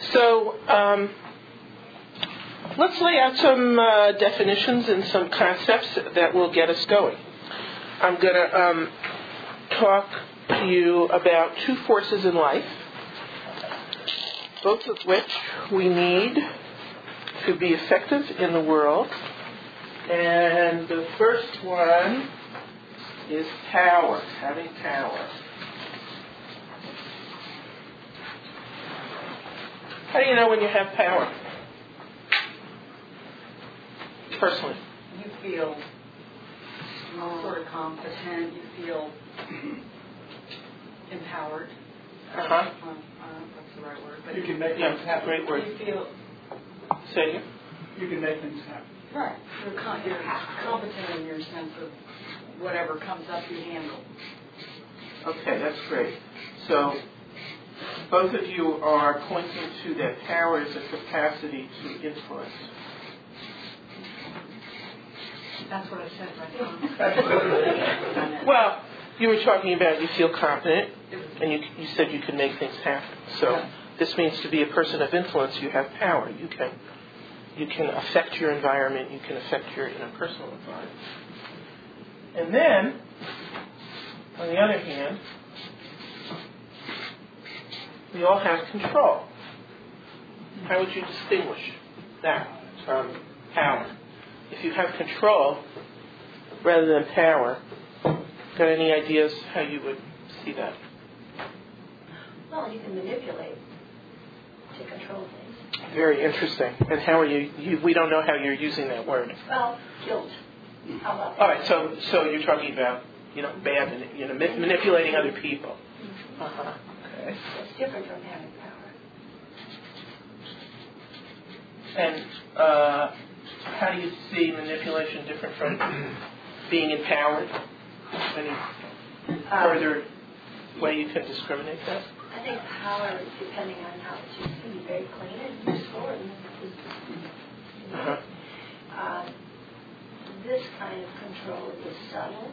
So let's lay out some definitions and some concepts that will get us going. I'm going to talk to you about two forces in life, both of which we need to be effective in the world. And the first one is power, having power. How do you know when you have power? Personally. You feel sort of competent. You feel empowered. Uh-huh. I don't know if that's the right word. But you can make things happen. Great word. You feel... Say it again? You can make things happen. Right. You're competent in your sense of whatever comes up you handle. Okay, that's great. So both of you are pointing to that power as a capacity to influence. That's what I said right now. Well, you were talking about you feel confident, and you said you can make things happen. So this means to be a person of influence, you have power. You can affect your environment. You can affect your interpersonal environment. And then, on the other hand, we all have control. How would you distinguish that from power? If you have control rather than power, got any ideas how you would see that? Well, you can manipulate to control things. Very interesting. And how are you we don't know how you're using that word. Well, guilt. How about that? All right, so you're talking about, manipulating other people. Mm-hmm. Uh-huh. Okay. It's different from having power. And how do you see manipulation different from being empowered? Any further way you can discriminate that? I think power, depending on how it's used, can be very clean and useful. And this kind of control is subtle.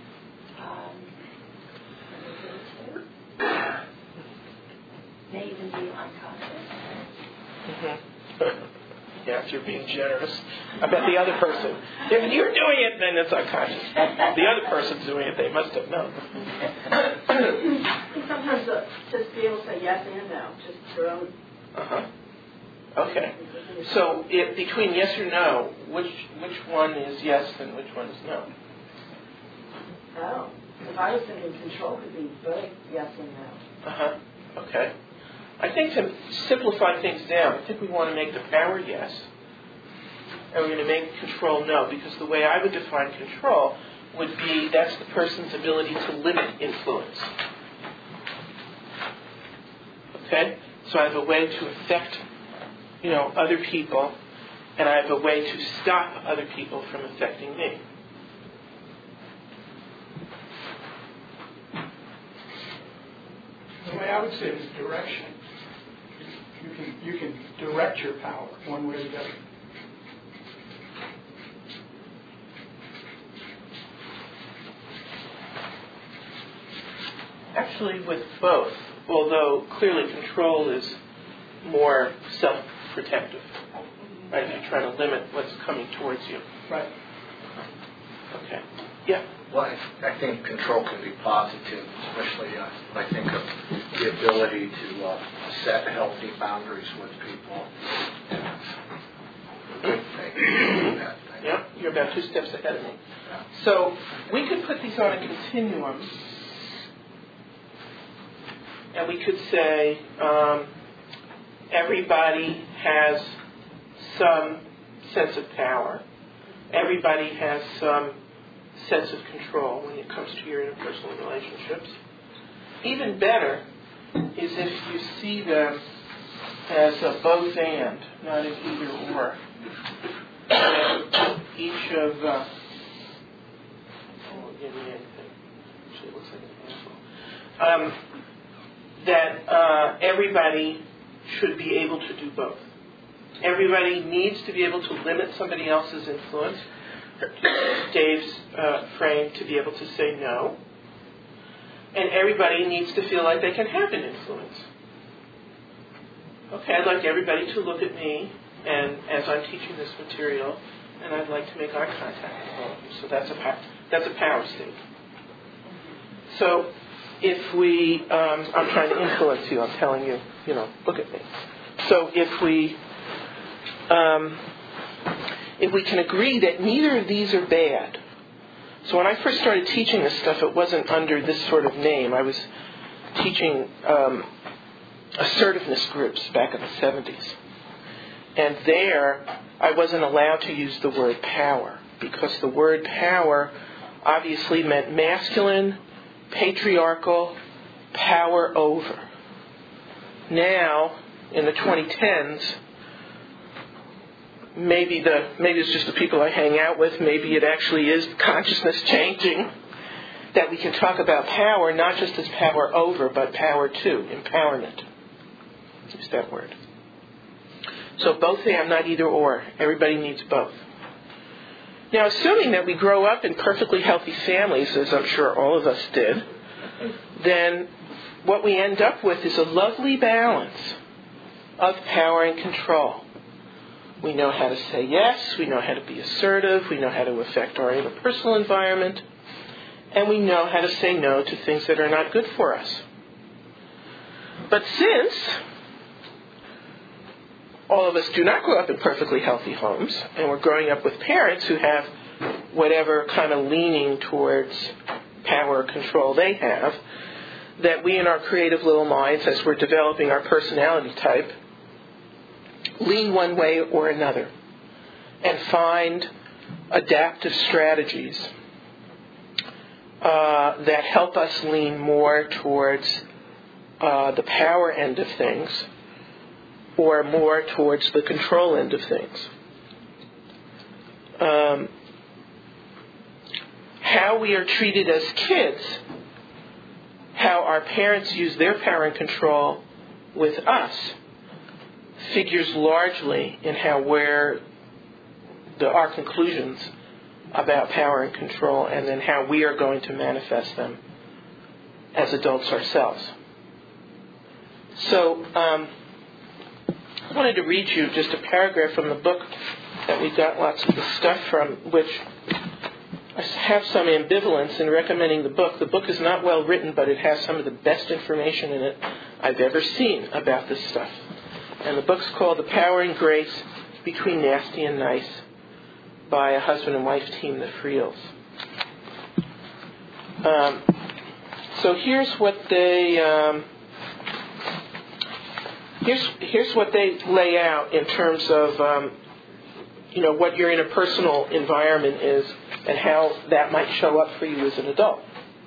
May even be unconscious. Mm-hmm. Yes, you're being generous. I bet the other person, if you're doing it, then it's unconscious. The other person's doing it, they must have known. Sometimes just be able to say yes and no, just your own. Uh-huh. Okay. So between yes or no, which one is yes and which one is no? Oh. If I was thinking control could be both yes and no. Uh-huh. Okay. I think to simplify things down, I think we want to make the power yes, and we're going to make control no, because the way I would define control would be that's the person's ability to limit influence. Okay? So I have a way to affect, other people, and I have a way to stop other people from affecting me. The way I would say it is direction. You can direct your power one way or the other. Actually, with both, although clearly control is more self-protective. Right? You're trying to limit what's coming towards you. Right. Okay. Yeah. Well, I think control can be positive, especially I think of the ability to set healthy boundaries with people. Yeah, you're about 2 steps ahead of me. So we could put these on a continuum, and we could say everybody has some sense of power. Everybody has some sense of control when it comes to your interpersonal relationships. Even better is if you see them as a both and, not an either or. Each of give me anything. Actually, it looks like an apple. That everybody should be able to do both. Everybody needs to be able to limit somebody else's influence. Dave's frame to be able to say no. And everybody needs to feel like they can have an influence. Okay, I'd like everybody to look at me, and as I'm teaching this material, and I'd like to make eye contact with all of you. So that's a power state. So if we, I'm trying to influence you. I'm telling you, look at me. So if we can agree that neither of these are bad. So when I first started teaching this stuff, it wasn't under this sort of name. I was teaching assertiveness groups back in the 70s. And there, I wasn't allowed to use the word power, because the word power obviously meant masculine, patriarchal, power over. Now, in the 2010s, maybe it's just the people I hang out with, maybe it actually is consciousness changing, that we can talk about power not just as power over, but power to, empowerment. Use that word. So both am, not either or. Everybody needs both. Now, assuming that we grow up in perfectly healthy families, as I'm sure all of us did, then what we end up with is a lovely balance of power and control. We know how to say yes, we know how to be assertive, we know how to affect our interpersonal environment, and we know how to say no to things that are not good for us. But since all of us do not grow up in perfectly healthy homes, and we're growing up with parents who have whatever kind of leaning towards power or control they have, that we in our creative little minds, as we're developing our personality type, lean one way or another and find adaptive strategies that help us lean more towards the power end of things or more towards the control end of things. How we are treated as kids, how our parents use their power and control with us, figures largely in our conclusions about power and control, and then how we are going to manifest them as adults ourselves. So I wanted to read you just a paragraph from the book that we got lots of the stuff from, which I have some ambivalence in recommending the book. The book is not well written, but it has some of the best information in it I've ever seen about this stuff. And the book's called The Power and Grace Between Nasty and Nice by a husband and wife team, the Friels. So here's what they here's what they lay out in terms of what your interpersonal environment is and how that might show up for you as an adult.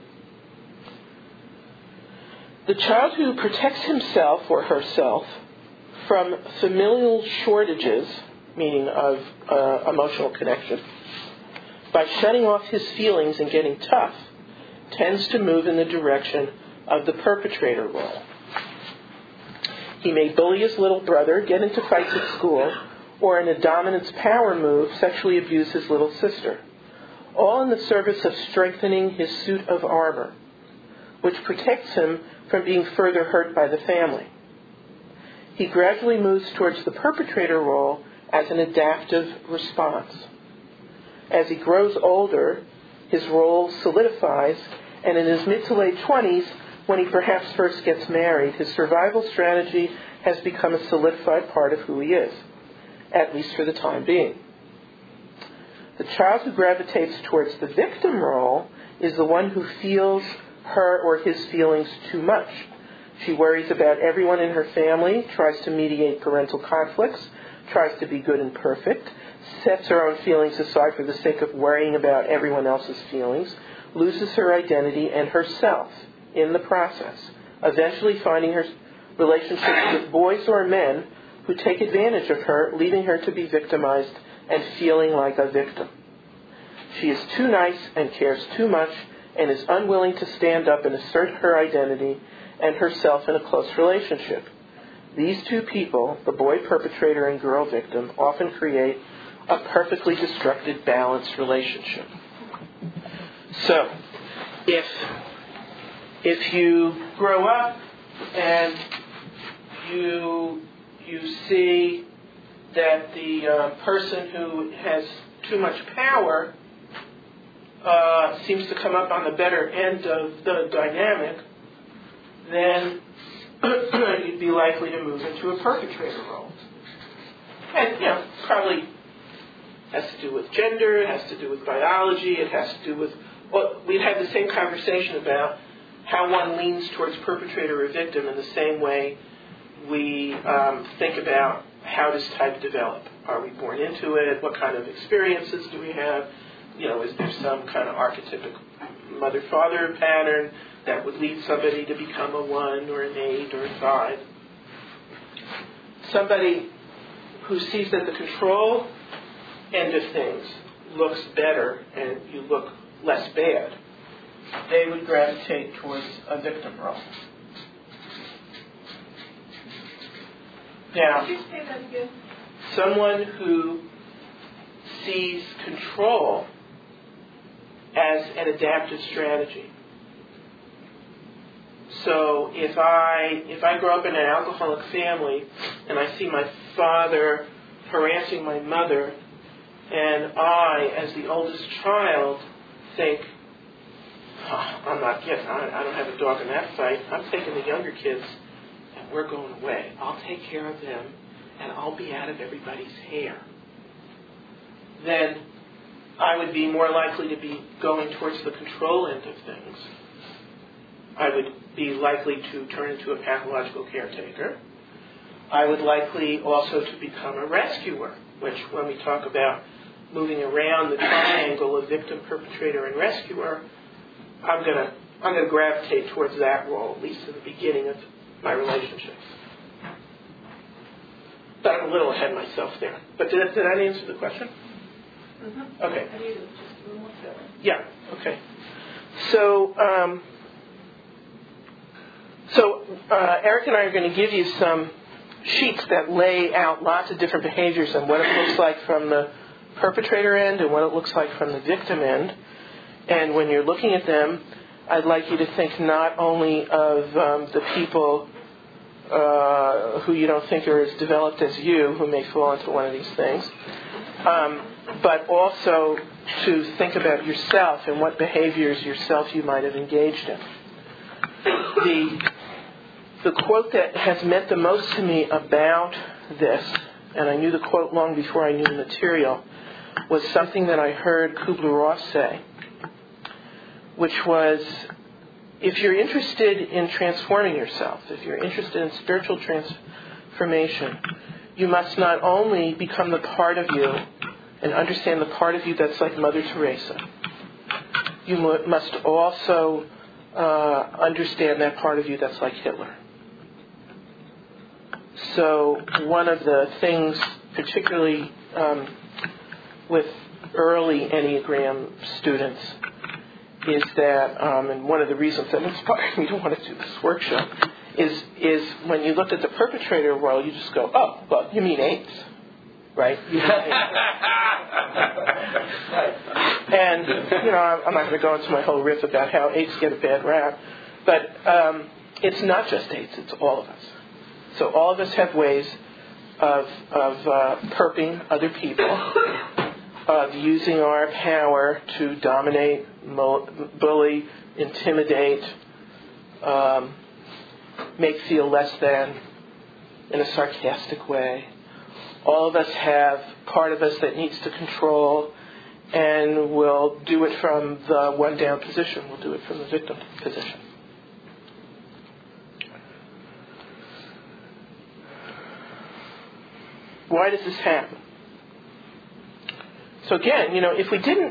The child who protects himself or herself from familial shortages, meaning of emotional connection, by shutting off his feelings and getting tough, tends to move in the direction of the perpetrator role. He may bully his little brother, get into fights at school, or in a dominance power move, sexually abuse his little sister, all in the service of strengthening his suit of armor, which protects him from being further hurt by the family. He gradually moves towards the perpetrator role as an adaptive response. As he grows older, his role solidifies, and in his mid to late 20s, when he perhaps first gets married, his survival strategy has become a solidified part of who he is, at least for the time being. The child who gravitates towards the victim role is the one who feels her or his feelings too much. She worries about everyone in her family, tries to mediate parental conflicts, tries to be good and perfect, sets her own feelings aside for the sake of worrying about everyone else's feelings, loses her identity and herself in the process, eventually finding her relationships with boys or men who take advantage of her, leaving her to be victimized and feeling like a victim. She is too nice and cares too much and is unwilling to stand up and assert her identity and herself in a close relationship. These two people, the boy perpetrator and girl victim, often create a perfectly destructive, balanced relationship. So, if you grow up and you you see that the person who has too much power seems to come up on the better end of the dynamic, then you'd be likely to move into a perpetrator role. And, probably has to do with gender, it has to do with biology, it has to do with, we've had the same conversation about how one leans towards perpetrator or victim in the same way we think about how does type develop. Are we born into it? What kind of experiences do we have? Is there some kind of archetypic mother-father pattern that would lead somebody to become a 1 or an 8 or a 5? Somebody who sees that the control end of things looks better and you look less bad, they would gravitate towards a victim role. Now, Could you say that again? someone who sees control as an adaptive strategy. So if I grow up in an alcoholic family and I see my father harassing my mother, and I, as the oldest child, think, I don't have a dog in that fight. I'm taking the younger kids and we're going away. I'll take care of them and I'll be out of everybody's hair. Then I would be more likely to be going towards the control end of things. I would be likely to turn into a pathological caretaker. I would likely also to become a rescuer, which when we talk about moving around the triangle of victim, perpetrator, and rescuer, I'm gonna gravitate towards that role, at least in the beginning of my relationships. But I'm a little ahead of myself there. But did that answer the question? Mm-hmm. Okay. I need just a little more filling. Yeah. Okay. So Eric and I are going to give you some sheets that lay out lots of different behaviors and what it looks like from the perpetrator end and what it looks like from the victim end. And when you're looking at them, I'd like you to think not only of the people who you don't think are as developed as you, who may fall into one of these things, but also to think about yourself and what behaviors yourself you might have engaged in. The quote that has meant the most to me about this, and I knew the quote long before I knew the material, was something that I heard Kubler-Ross say, which was, if you're interested in transforming yourself, if you're interested in spiritual transformation, you must not only become the part of you and understand the part of you that's like Mother Teresa, you must also understand that part of you that's like Hitler. So one of the things, particularly with early Enneagram students, is that, and one of the reasons that inspired me to want to do this workshop, is when you look at the perpetrator role, you just go, oh, well, you mean 8s, right? You mean 8s. Right. And, I'm not going to go into my whole riff about how 8s get a bad rap, but it's not just 8s, it's all of us. So all of us have ways of perping other people, of using our power to dominate, bully, intimidate, make feel less than in a sarcastic way. All of us have part of us that needs to control, and we'll do it from the one down position. We'll do it from the victim position. Why does this happen? So again, if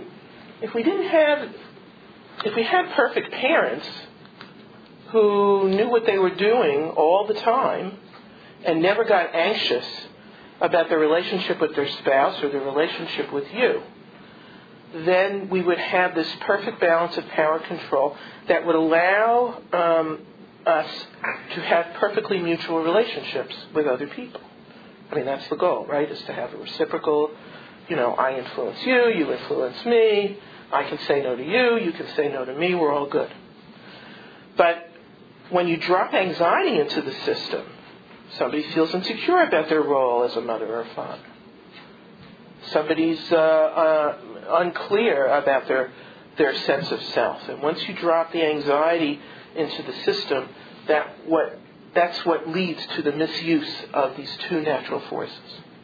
we had perfect parents who knew what they were doing all the time and never got anxious about their relationship with their spouse or their relationship with you, then we would have this perfect balance of power control that would allow us to have perfectly mutual relationships with other people. I mean, that's the goal, right, is to have a reciprocal, I influence you, you influence me, I can say no to you, you can say no to me, we're all good. But when you drop anxiety into the system, Somebody feels insecure about their role as a mother or a father. Somebody's unclear about their sense of self. And once you drop the anxiety into the system, that's what leads to the misuse of these two natural forces.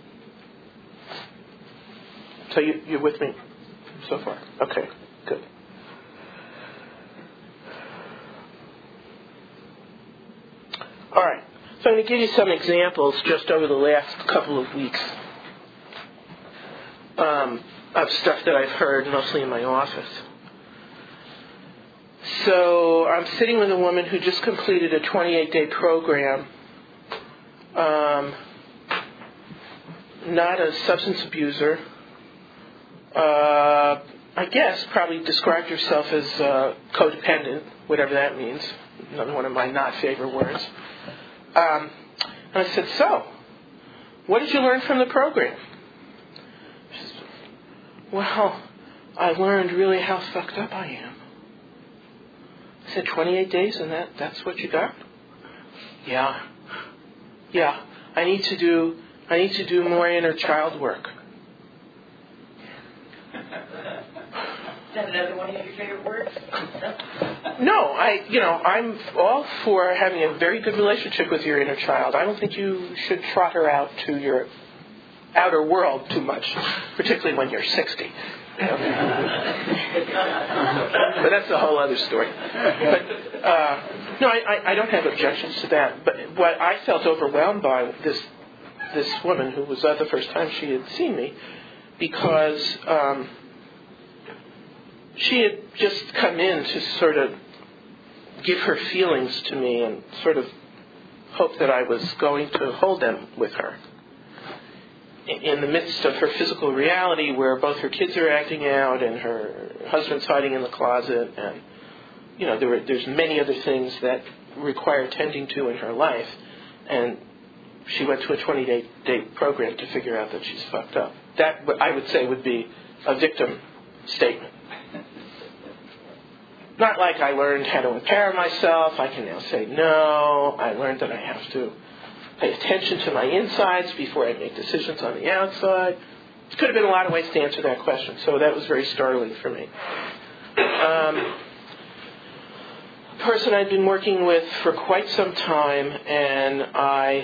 So you're with me so far? Okay, good. All right. So I'm going to give you some examples just over the last couple of weeks of stuff that I've heard, mostly in my office. So I'm sitting with a woman who just completed a 28-day program, not a substance abuser. I guess probably described herself as codependent, whatever that means. Another one of my not favorite words. And I said, so, what did you learn from the program? She said, well, I learned really how fucked up I am. I said, 28 days and that's what you got? Yeah. I need to do more inner child work. Is that another one of your favorite words? No, I'm all for having a very good relationship with your inner child. I don't think you should trot her out to your outer world too much, particularly when you're 60. But that's a whole other story. But no, I don't have objections to that. But what I felt overwhelmed by this woman, who was the first time she had seen me, because she had just come in to sort of give her feelings to me and sort of hope that I was going to hold them with her. In the midst of her physical reality, where both her kids are acting out and her husband's hiding in the closet, and there's many other things that require tending to in her life, and she went to a 20-day program to figure out that she's fucked up. That, I would say, would be a victim statement. Not like I learned how to empower myself. I can now say no. I learned that I have to pay attention to my insides before I make decisions on the outside. There could have been a lot of ways to answer that question, so that was very startling for me. A person I'd been working with for quite some time, and I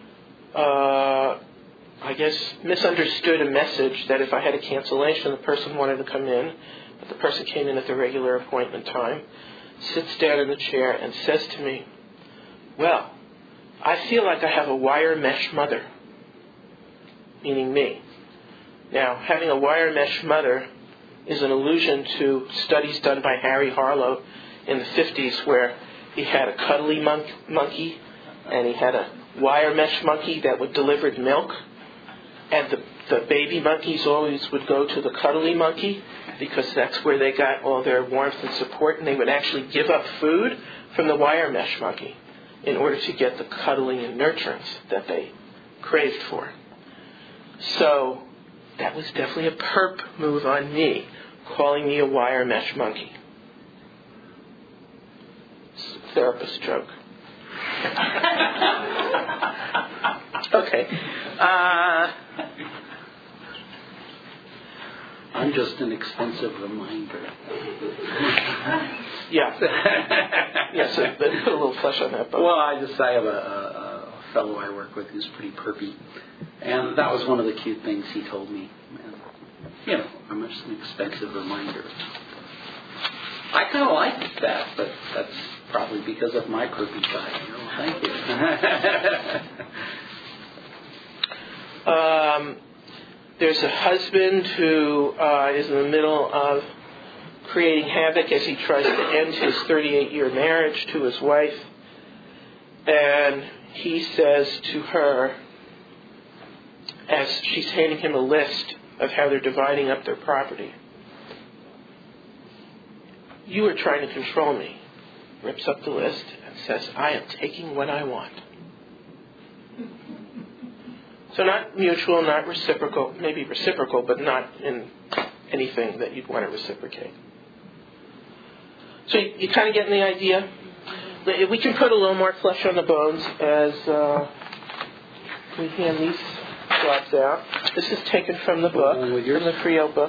guess misunderstood a message that if I had a cancellation, the person wanted to come in. But the person came in at the regular appointment time, sits down in the chair, and says to me, well, I feel like I have a wire mesh mother, meaning me. Now, having a wire mesh mother is an allusion to studies done by Harry Harlow in the 50s, where he had a cuddly monkey, and he had a wire mesh monkey that would deliver milk, and the baby monkeys always would go to the cuddly monkey because that's where they got all their warmth and support, and they would actually give up food from the wire mesh monkey in order to get the cuddling and nurturance that they craved for. So that was definitely a perp move on me, calling me a wire mesh monkey. It's a therapist joke. Okay. I'm just an expensive reminder. Yeah. Yeah, so put a little flesh on that bone. Well, I have a fellow I work with who's pretty perpy. And that was one of the cute things he told me. And, I'm just an expensive reminder. I kind of like that, but that's probably because of my perpy side. Thank you. There's a husband who is in the middle of creating havoc as he tries to end his 38-year marriage to his wife. And he says to her, as she's handing him a list of how they're dividing up their property, "You are trying to control me." Rips up the list and says, "I am taking what I want." So not mutual, not reciprocal, maybe reciprocal, but not in anything that you'd want to reciprocate. So you kind of getting the idea? We can put a little more flesh on the bones as we hand these jobs out. This is taken from the book, from the Frio book.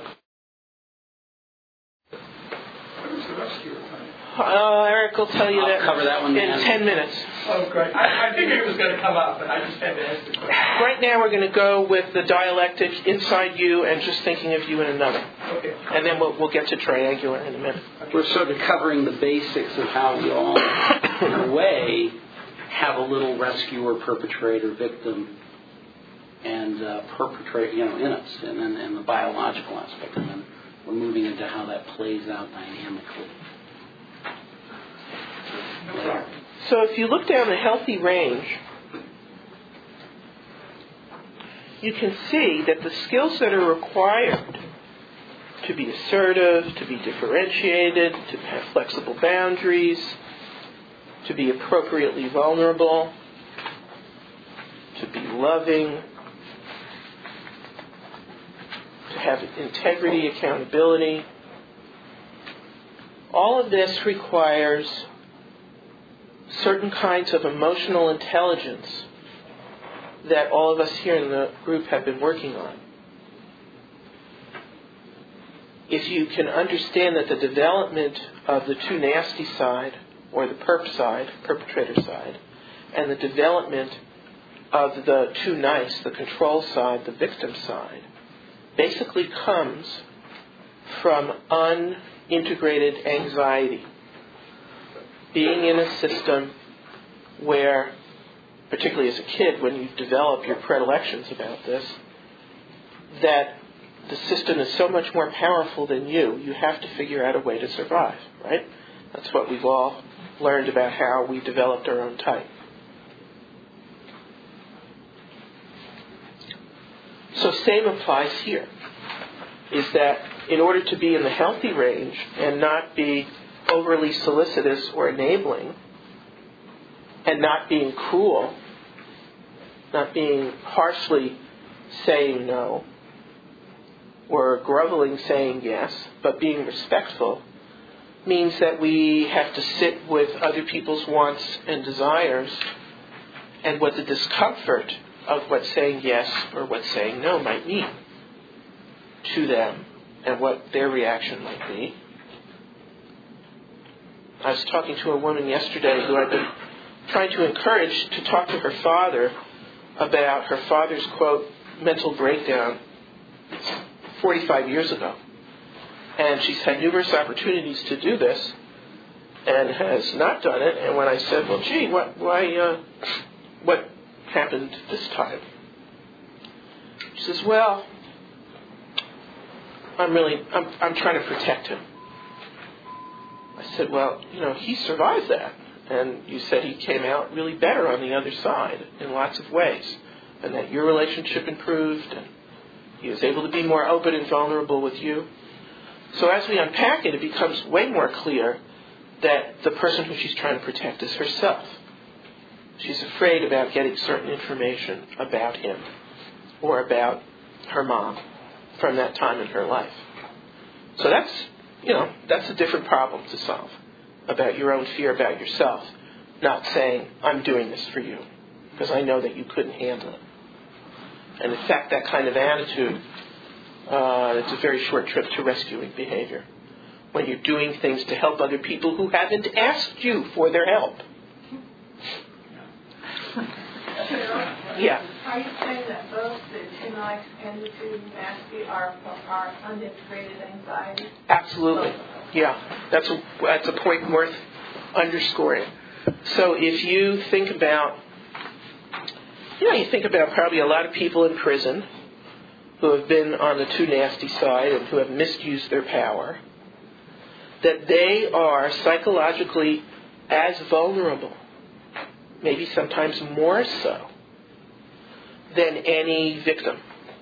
What was the rescue time? Eric will tell you I'll that cover that one in now. 10 minutes. Oh, great. I figured it was going to come up, but I just had to ask the question. Right now we're going to go with the dialectic inside you and just thinking of you in another. Okay. And then we'll get to triangular in a minute. We're sort of covering the basics of how we all, in a way, have a little rescuer, perpetrator, victim, and perpetrator, in us, and the biological aspect, and then we're moving into how that plays out dynamically. So if you look down the healthy range, you can see that the skills that are required to be assertive, to be differentiated, to have flexible boundaries, to be appropriately vulnerable, to be loving, to have integrity, accountability. All of this requires certain kinds of emotional intelligence that all of us here in the group have been working on. If you can understand that the development of the too nasty side, or the perp side, perpetrator side, and the development of the too nice, the control side, the victim side, basically comes from unintegrated anxiety. Being in a system where, particularly as a kid, when you develop your predilections about this, that the system is so much more powerful than you have to figure out a way to survive, right? That's what we've all learned about how we developed our own type. So same applies here, is that in order to be in the healthy range and not be overly solicitous or enabling, and not being cruel, not being harshly saying no, or groveling saying yes, but being respectful, means that we have to sit with other people's wants and desires and what the discomfort of what saying yes or what saying no might mean to them and what their reaction might be. I was talking to a woman yesterday who I've been trying to encourage to talk to her father about her father's, quote, mental breakdown 45 years ago. And she's had numerous opportunities to do this and has not done it. And when I said, well, gee, what happened this time? She says, well, I'm trying to protect him. I said, well, he survived that. And you said he came out really better on the other side in lots of ways. And that your relationship improved and he was able to be more open and vulnerable with you. So as we unpack it, it becomes way more clear that the person who she's trying to protect is herself. She's afraid about getting certain information about him or about her mom from that time in her life. So that's a different problem to solve, about your own fear about yourself, not saying, I'm doing this for you, because I know that you couldn't handle it. And in fact, that kind of attitude, it's a very short trip to rescuing behavior. When you're doing things to help other people who haven't asked you for their help. Yeah. Are you saying that both the too nice and the too nasty are unintegrated anxiety? Absolutely. Yeah. That's a point worth underscoring. So if you think about, you think about probably a lot of people in prison who have been on the too nasty side and who have misused their power, that they are psychologically as vulnerable, maybe sometimes more so, than any victim.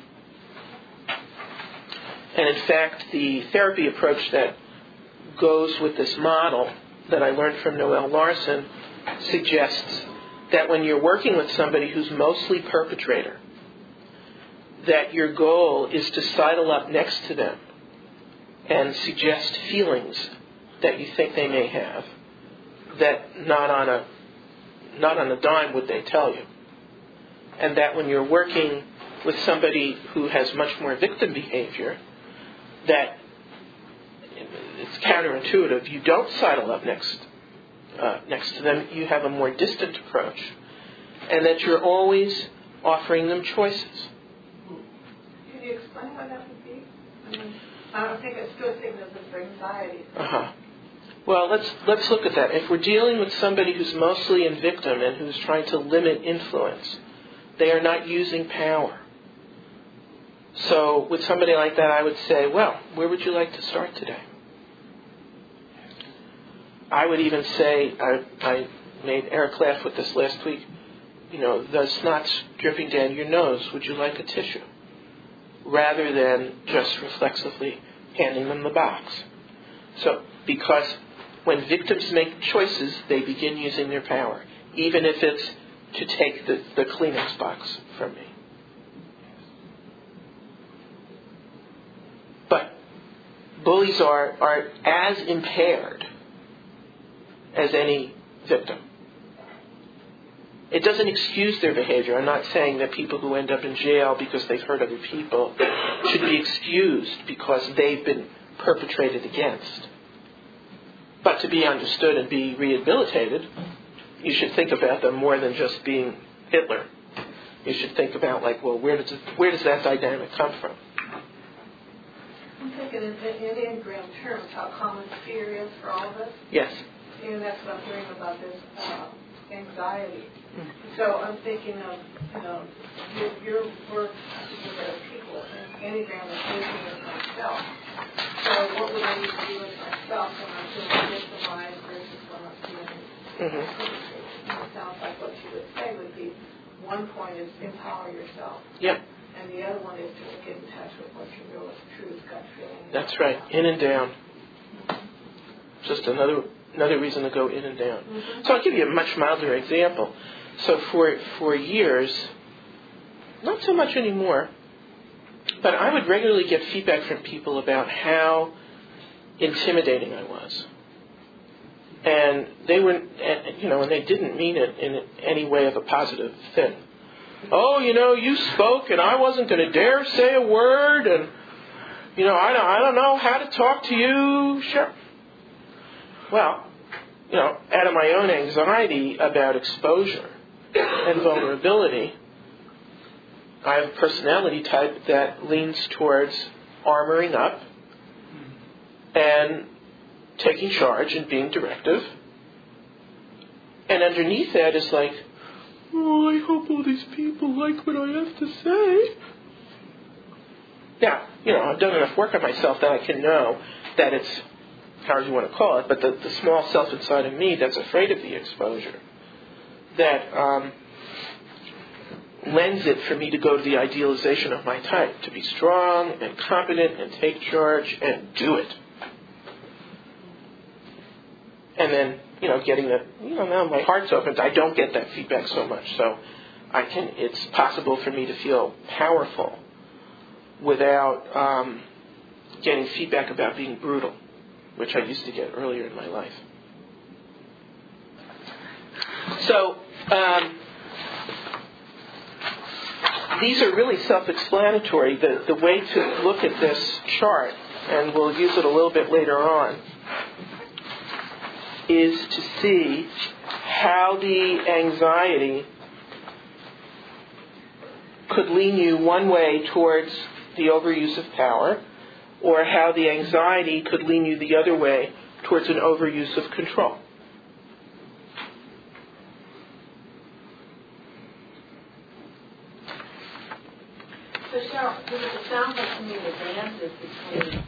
And in fact, the therapy approach that goes with this model that I learned from Noel Larson suggests that when you're working with somebody who's mostly perpetrator, that your goal is to sidle up next to them and suggest feelings that you think they may have that not on a dime would they tell you. and that when you're working with somebody who has much more victim behavior, that it's counterintuitive. You don't sidle up next to them. You have a more distant approach, and that you're always offering them choices. Can you explain what that would be? I don't think it's still a signal for anxiety. Well, let's look at that. If we're dealing with somebody who's mostly in victim and who's trying to limit influence, they are not using power. So with somebody like that, I would say, well, where would you like to start today? I would even say, I made Eric laugh with this last week, the snot's dripping down your nose, would you like a tissue? Rather than just reflexively handing them the box. So, because when victims make choices, they begin using their power, even if it's to take the Kleenex box from me. But bullies are as impaired as any victim. It doesn't excuse their behavior. I'm not saying that people who end up in jail because they've hurt other people should be excused because they've been perpetrated against. But to be understood and be rehabilitated, you should think about them more than just being Hitler. You should think about, where does that dynamic come from? I'm thinking in Enneagram terms how common fear is for all of us. Yes. And that's what I'm hearing about this anxiety. So I'm thinking of, your work with other people, and Enneagram is working with myself. So what would I need to do with myself when I'm feeling victimized versus when I'm feeling perpetrated? It sounds like what you would say would be, one point is empower yourself. Yep. And the other one is to get in touch with what your real true gut feeling is. That's right. In and down. Just another reason to go in and down. So I'll give you a much milder example. So for years, not so much anymore, but I would regularly get feedback from people about how intimidating I was. And they were, and they didn't mean it in any way of a positive thing. Oh, you spoke and I wasn't going to dare say a word, and, I don't know how to talk to you. Sure. Well, out of my own anxiety about exposure and vulnerability, I have a personality type that leans towards armoring up and taking charge and being directive. And underneath that is I hope all these people like what I have to say. Now, I've done enough work on myself that I can know that it's, however you want to call it, but the small self inside of me that's afraid of the exposure, that lends it for me to go to the idealization of my type, to be strong and competent and take charge and do it. And then, getting that, now my heart's open, I don't get that feedback so much. So it's possible for me to feel powerful without getting feedback about being brutal, which I used to get earlier in my life. So, these are really self-explanatory. The way to look at this chart, and we'll use it a little bit later on, is to see how the anxiety could lean you one way towards the overuse of power, or how the anxiety could lean you the other way towards an overuse of control. So Cheryl, it sounds like to me the dance is between,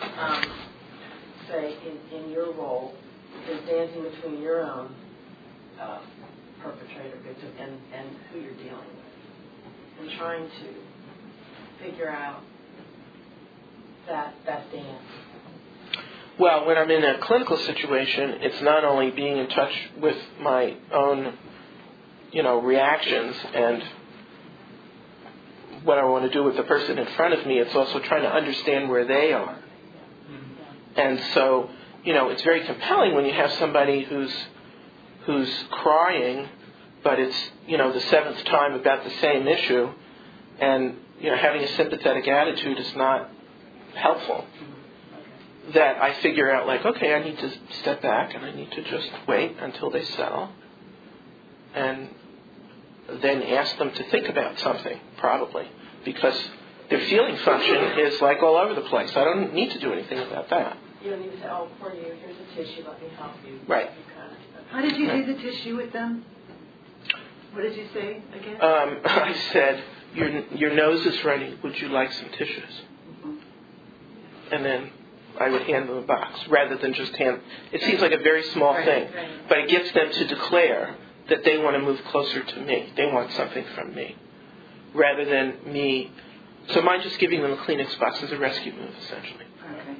say, in your role, is dancing between your own perpetrator, victim, and who you're dealing with, and trying to figure out that dance. Well, when I'm in a clinical situation, it's not only being in touch with my own, reactions and what I want to do with the person in front of me, it's also trying to understand where they are. And so, it's very compelling when you have somebody who's crying but it's, the seventh time about the same issue, and, having a sympathetic attitude is not helpful, that I figure out, like, okay, I need to step back and I need to just wait until they settle, and then ask them to think about something, probably, because their feeling function is like all over the place. I don't need to do anything about that. You don't need to say, oh, poor you, here's a tissue, let me help you. Right. How did you do the tissue with them? What did you say again? I said, your nose is running, would you like some tissues? And then I would hand them a box, rather than just hand. It seems like a very small thing, but it gets them to declare that they want to move closer to me. They want something from me, rather than me. So mine just giving them a Kleenex box is a rescue move, essentially. Okay.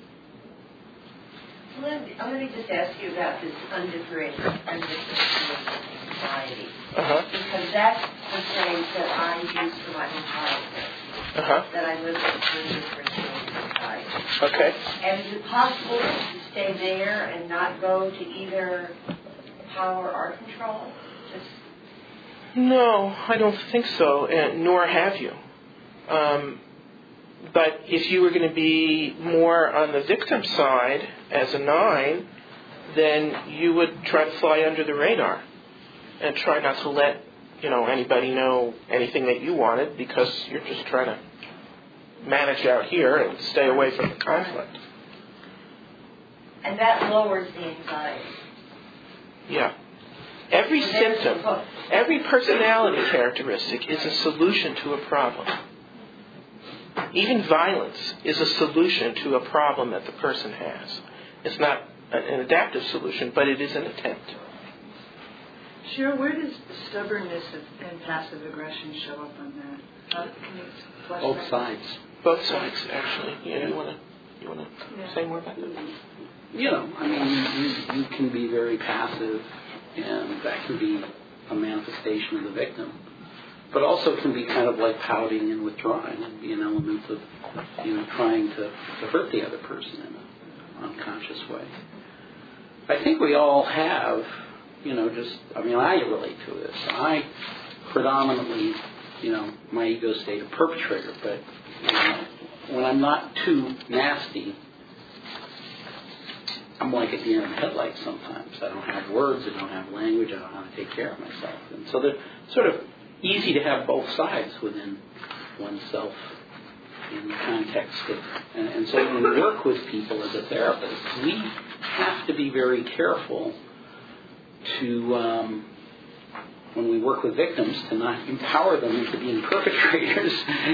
Let me just ask you about this undifferentiated anxiety. Because that's the phrase that I use for my whole childhood. That I live with undifferentiated anxiety. Okay. And is it possible to stay there and not go to either power or control? No, I don't think so, nor have you. But if you were going to be more on the victim side as a 9, then you would try to fly under the radar and try not to let, anybody know anything that you wanted, because you're just trying to manage out here and stay away from the conflict. And that lowers the anxiety. Yeah. Every symptom, every personality characteristic is a solution to a problem. Even violence is a solution to a problem that the person has. It's not an adaptive solution, but it is an attempt. Cheryl, where does stubbornness and passive aggression show up on that? Can you flesh Both that out? sides. Both sides, actually. Yeah, you want to say more about that? You can be very passive, and that can be a manifestation of the victim. But also can be kind of like pouting and withdrawing, and be an element of, trying to hurt the other person in an unconscious way. I think we all have, I relate to this. I predominantly, my ego state a perpetrator, but when I'm not too nasty, I'm like at the end of the headlights sometimes. I don't have words, I don't have language, I don't know how to take care of myself. And so they're sort of easy to have both sides within oneself in the context of, and so when we work with people as a therapist, we have to be very careful to, when we work with victims, to not empower them into being perpetrators,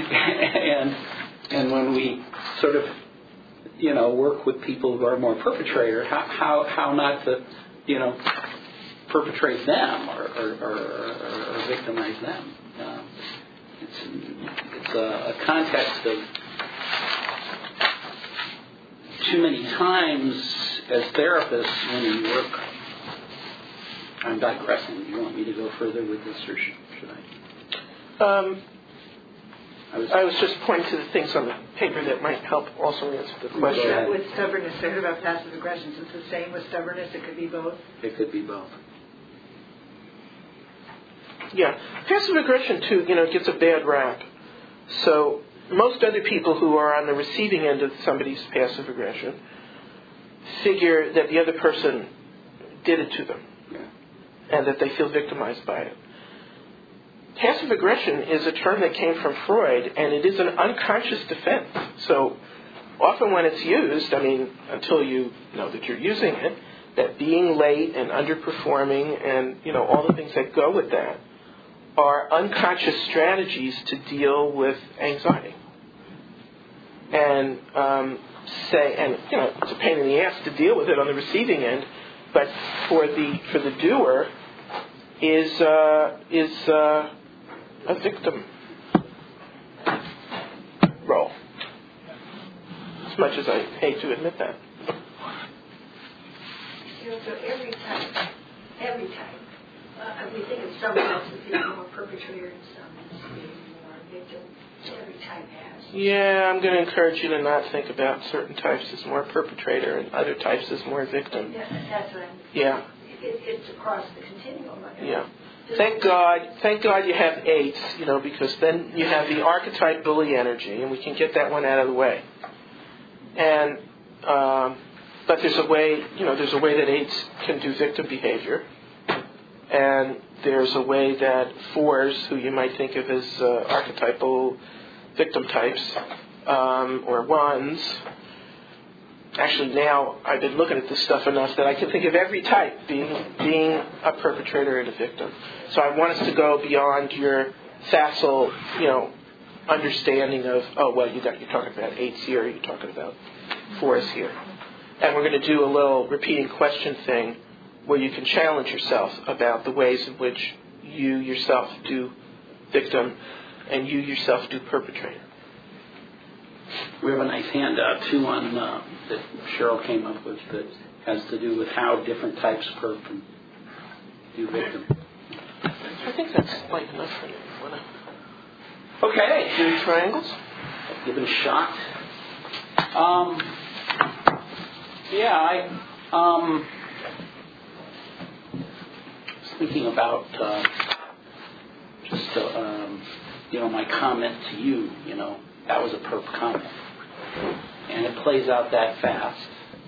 and when we sort of, work with people who are more perpetrator, how not to, perpetrate them or victimize them. It's a context of too many times as therapists when we work. I'm digressing. Do you want me to go further with this, or should I? I was just pointing to the things on the paper that might help also answer the question. With stubbornness, I heard about passive aggression. So it's the same with stubbornness. It could be both. It could be both. Yeah, passive aggression too, gets a bad rap. So most other people who are on the receiving end of somebody's passive aggression figure that the other person did it to them, and that they feel victimized by it. Passive aggression is a term that came from Freud, and it is an unconscious defense. So often when it's used, until you know that you're using it, that being late and underperforming and, all the things that go with that are unconscious strategies to deal with anxiety. And it's a pain in the ass to deal with it on the receiving end, but for the doer is a victim role. As much as I hate to admit that. So every type, we think of some types as being more perpetrator and some as being more victim. Every type has. Yeah, I'm going to encourage you to not think about certain types as more perpetrator and other types as more victim. Yeah, that's what I'm. Yeah. It's across the continuum. Yeah. Thank God you have 8s, because then you have the archetype bully energy, and we can get that one out of the way. And but there's a way that 8s can do victim behavior, and there's a way that 4s, who you might think of as archetypal victim types, or 1s. Actually, now I've been looking at this stuff enough that I can think of every type being a perpetrator and a victim. So I want us to go beyond your facile, understanding of, you're talking about 8s here, you're talking about 4s here. And we're going to do a little repeating question thing where you can challenge yourself about the ways in which you yourself do victim and you yourself do perpetrator. We have a nice handout, too, on that Cheryl came up with that has to do with how different types perp and do victim. I think that's light enough for you. Okay. 2 triangles? Give it a shot. I was thinking about my comment to you, that was a perp comment. And it plays out that fast.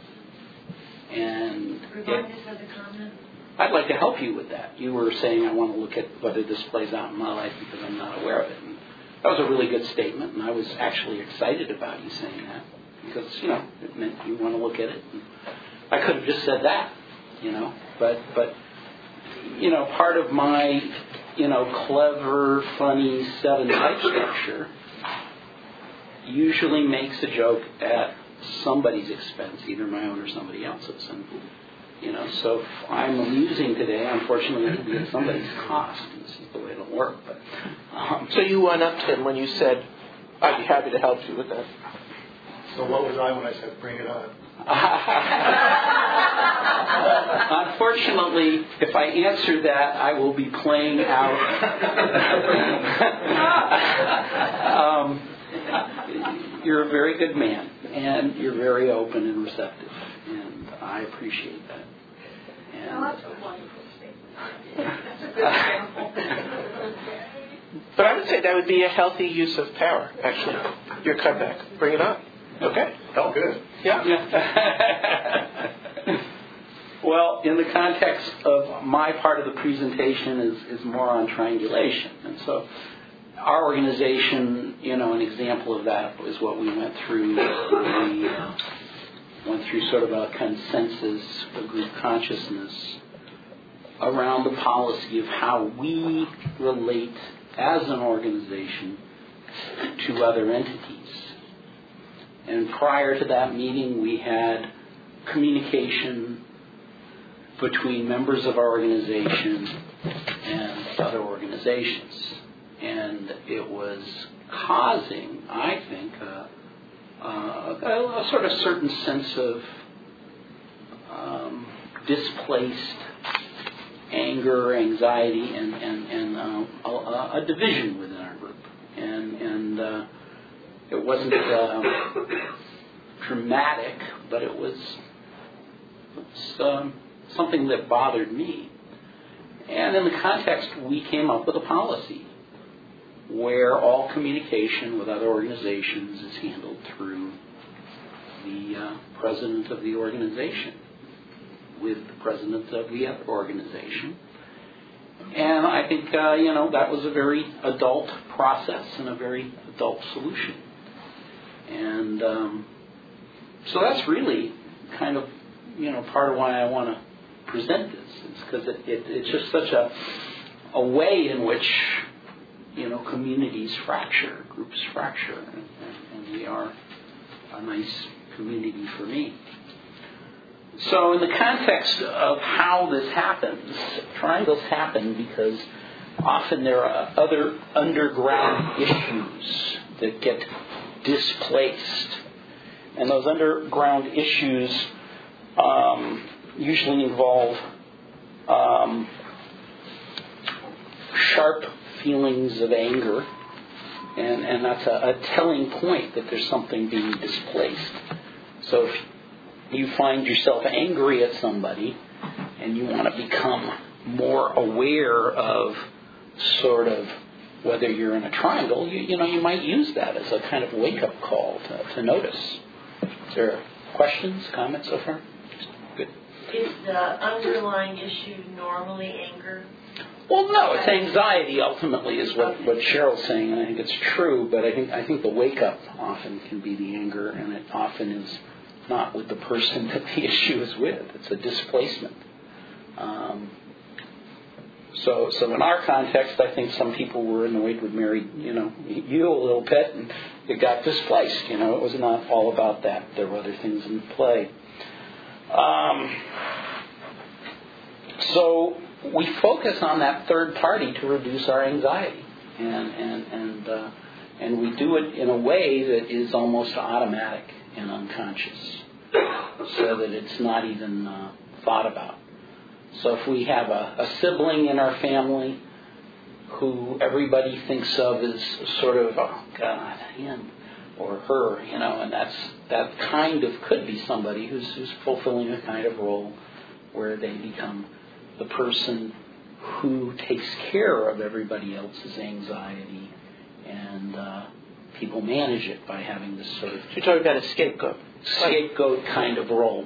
And Remind us of the comment. I'd like to help you with that. You were saying, I want to look at whether this plays out in my life because I'm not aware of it. And that was a really good statement, and I was actually excited about you saying that because, it meant you want to look at it. And I could have just said that, but part of my, clever, funny 7-type structure usually makes a joke at somebody's expense, either my own or somebody else's. And, so if I'm amusing today, unfortunately, it'll be at somebody's cost. This is the way it'll work. But so you one-upped him when you said, I'd be happy to help you with that. So what was I when I said, bring it on? Unfortunately, if I answer that, I will be playing out. You're a very good man, and you're very open and receptive, and I appreciate that. And that's a wonderful statement. That's a good example. But I would say that would be a healthy use of power, actually. Your cutback. Bring it on. Okay. Felt good. Yeah. Well, in the context of my part of the presentation is more on triangulation. And so our organization, an example of that was what we went through. We went through sort of a consensus, a group consciousness around the policy of how we relate as an organization to other entities. And prior to that meeting, we had communication between members of our organization and other organizations. And it was causing, I think, a sort of certain sense of displaced anger, anxiety, and a division within our group. And it wasn't dramatic, but it was something that bothered me. And in the context, we came up with a policy where all communication with other organizations is handled through the president of the organization with the president of the other organization. And I think, that was a very adult process and a very adult solution. And so that's really kind of, part of why I want to present this. It's because it's just such a way in which, communities fracture, groups fracture. And we are a nice community for me. So in the context of how this happens, triangles happen because often there are other underground issues that get displaced. And those underground issues usually involve sharp feelings of anger. And that's a telling point that there's something being displaced. So if you find yourself angry at somebody and you want to become more aware of sort of whether you're in a triangle, you might use that as a kind of wake-up call to notice. Is there questions, comments so far? Good. Is the underlying issue normally anger? Well, no, it's anxiety ultimately is what Cheryl's saying, and I think it's true, but I think the wake-up often can be the anger, and it often is not with the person that the issue is with. It's a displacement. So in our context, I think some people were annoyed with Mary, you a little bit, and it got displaced. It was not all about that. There were other things in play. So we focus on that third party to reduce our anxiety, and we do it in a way that is almost automatic and unconscious, so that it's not even thought about. So if we have a sibling in our family who everybody thinks of as sort of, oh God, him or her, and that kind of could be somebody who's fulfilling a kind of role where they become the person who takes care of everybody else's anxiety, and people manage it by having this sort of... You're talking about a scapegoat. Scapegoat kind of role.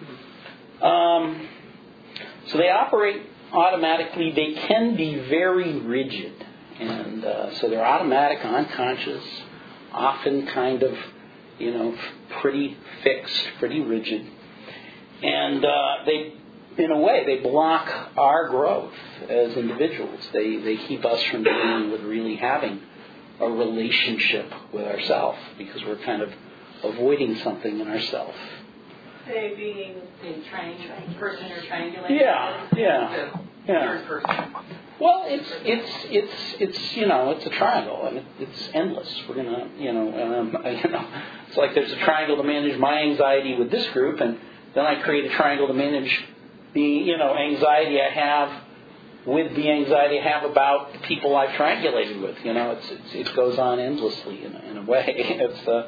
So they operate automatically. They can be very rigid. And so they're automatic, unconscious, often kind of, pretty fixed, pretty rigid. And in a way, they block our growth as individuals. They keep us from dealing with really having a relationship with ourselves, because we're kind of avoiding something in ourselves. They being the person you're triangulating. Yeah. Third person. Well, it's a triangle, and it's endless. We're gonna, it's like there's a triangle to manage my anxiety with this group, and then I create a triangle to manage the, anxiety I have with the anxiety I have about the people I've triangulated with. It goes on endlessly in a way. It's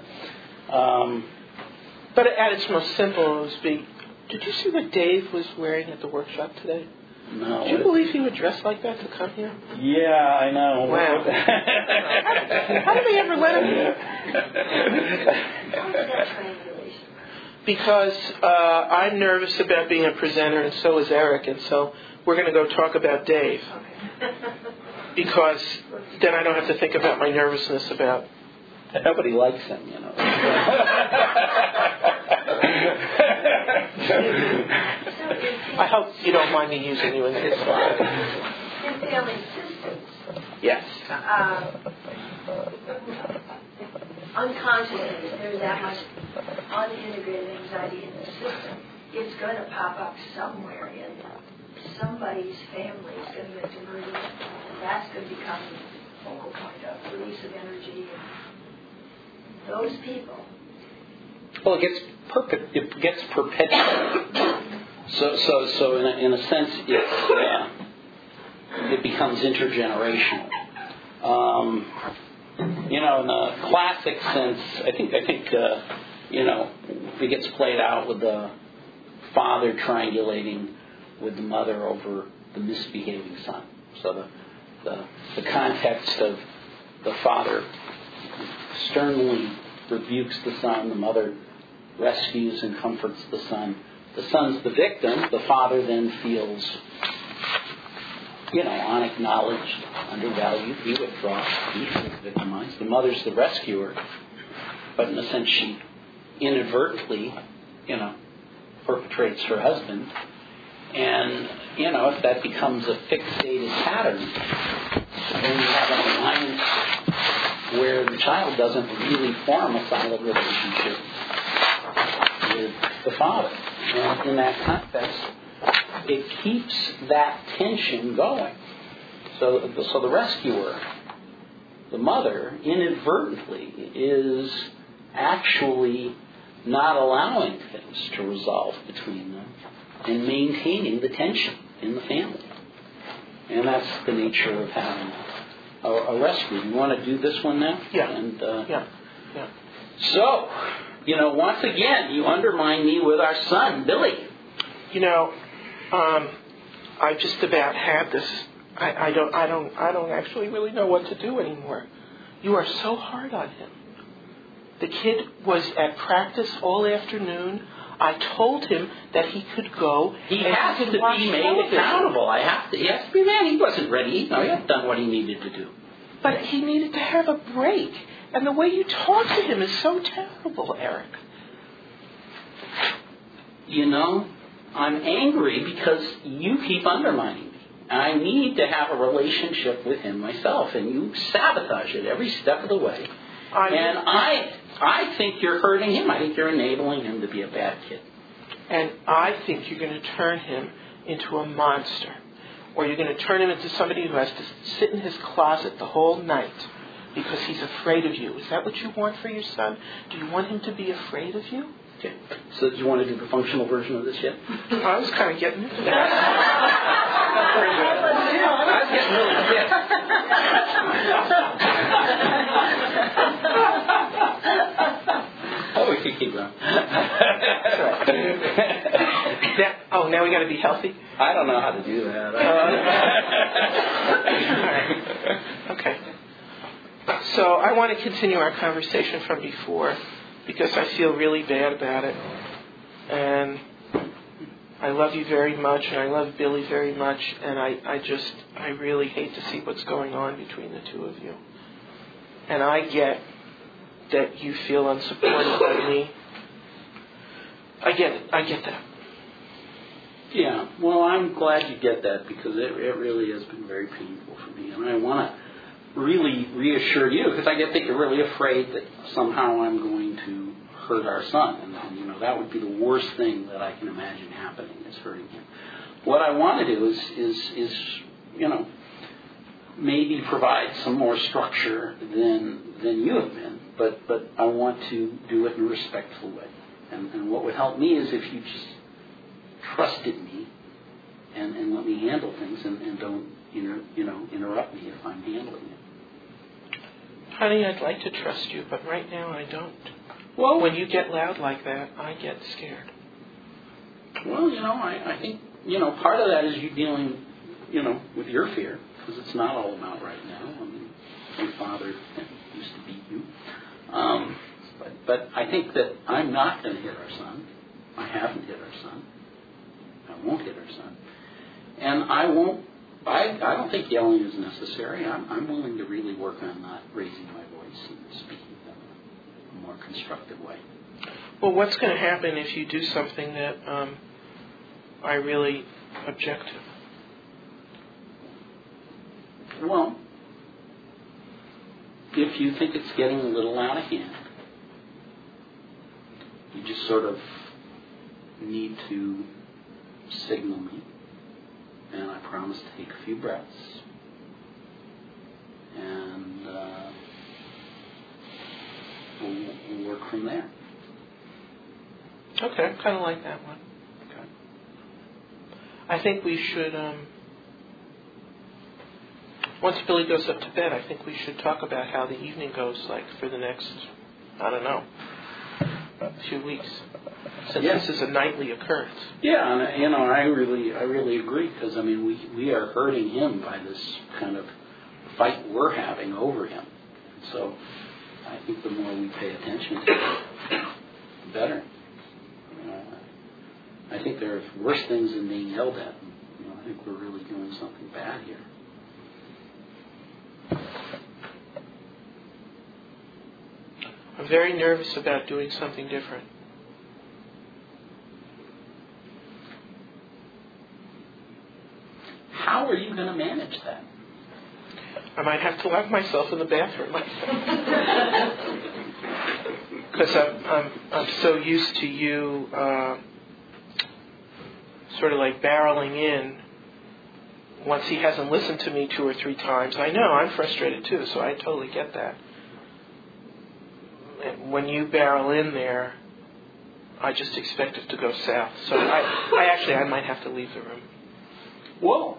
But at its most simple, it would be, did you see what Dave was wearing at the workshop today? No. Did you believe he would dress like that to come here? Yeah, I know. Wow. How did they ever let him? How is that triangulation? Because I'm nervous about being a presenter, and so is Eric, and so we're going to go talk about Dave. Because then I don't have to think about my nervousness about... Nobody likes him, I hope you don't mind me using you in this slide. In family systems, Yes. unconsciously, there's that much unintegrated anxiety in the system. It's going to pop up somewhere in somebody's family is going to get diverted, and that's going to become the focal point of release of energy. Those people. Well, it gets perpetuated. So in a sense, it becomes intergenerational. In the classic sense, I think it gets played out with the father triangulating with the mother over the misbehaving son. So the context of the father sternly rebukes the son, the mother rescues and comforts the son. The son's the victim, the father then feels, unacknowledged, undervalued, he withdraws, he feels victimized. The mother's the rescuer, but in a sense she inadvertently, perpetrates her husband. And, if that becomes a fixated pattern, then you have an alliance where the child doesn't really form a solid relationship with the father. And in that context, it keeps that tension going. So the rescuer, the mother, inadvertently is actually not allowing things to resolve between them and maintaining the tension in the family. And that's the nature of having a rescue. You want to do this one now? Yeah. And, Yeah. So, once again, you undermine me with our son, Billy. I just about had this. I don't actually really know what to do anymore. You are so hard on him. The kid was at practice all afternoon. I told him that he could go. He has to be made accountable. He has to be man. He wasn't ready. He hadn't done what he needed to do. But he needed to have a break. And the way you talk to him is so terrible, Eric. I'm angry because you keep undermining me. I need to have a relationship with him myself, and you sabotage it every step of the way. And I think you're hurting him. I think you're enabling him to be a bad kid. And I think you're going to turn him into a monster. Or you're going to turn him into somebody who has to sit in his closet the whole night because he's afraid of you. Is that what you want for your son? Do you want him to be afraid of you? Okay. So do you want to do the functional version of this yet? I was kind of getting into that. I was getting really pissed. Oh, we could keep going. Now we got to be healthy? I don't know how to do that. All right. Okay. So I want to continue our conversation from before because I feel really bad about it. And I love you very much, and I love Billy very much, and I really hate to see what's going on between the two of you. And I get that you feel unsupported by me. I get that. Yeah, well, I'm glad you get that because it really has been very painful for me. And I want to really reassure you because I get that you're really afraid that somehow I'm going to hurt our son. And that would be the worst thing that I can imagine happening is hurting him. What I want to do is maybe provide some more structure than you have been, but I want to do it in a respectful way. And what would help me is if you just trusted me and let me handle things and don't interrupt me if I'm handling it. Honey, I'd like to trust you, but right now I don't. Well, when you get loud like that, I get scared. Well, I think part of that is you dealing with your fear because it's not all about right now. I mean, your father used to beat you. But I think that I'm not going to hit our son. I haven't hit our son. I won't hit our son. And I won't. I don't think yelling is necessary. I'm willing to really work on not raising my voice and speaking in a more constructive way. Well, what's going to happen if you do something that I really object to? Well, if you think it's getting a little out of hand, you just sort of need to signal me, and I promise to take a few breaths, and we'll work from there. Okay, kind of like that one. Okay. I think we should, once Billy goes up to bed, I think we should talk about how the evening goes like for the next, I don't know, few weeks. Since this is a nightly occurrence. Yeah, and I really agree because we are hurting him by this kind of fight we're having over him. So I think the more we pay attention to it, the better. I think there are worse things than being yelled at. I think we're really doing something bad here. I'm very nervous about doing something different. How are you going to manage that? I might have to lock myself in the bathroom because I'm so used to you sort of like barreling in once he hasn't listened to me 2 or 3 times. I know I'm frustrated too, so I totally get that. And when you barrel in there, I just expect it to go south. So I might have to leave the room. Well,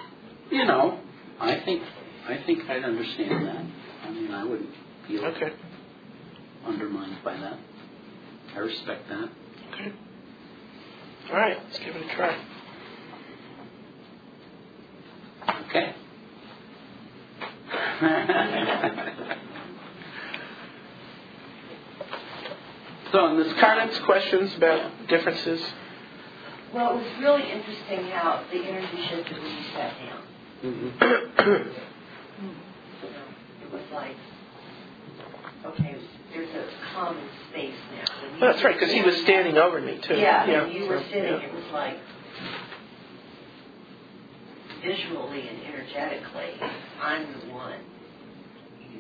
I think I'd understand that. I wouldn't feel undermined by that. I respect that. Okay. All right, let's give it a try. Okay. So, in this Comments, questions about differences? Well, it was really interesting how the energy shifted when you sat down. Mm-hmm. It was like, okay, there's a common space now. Well, that's right, because he was standing over me, too. Yeah, and you were sitting, yeah. it was like, visually and energetically, I'm the one, you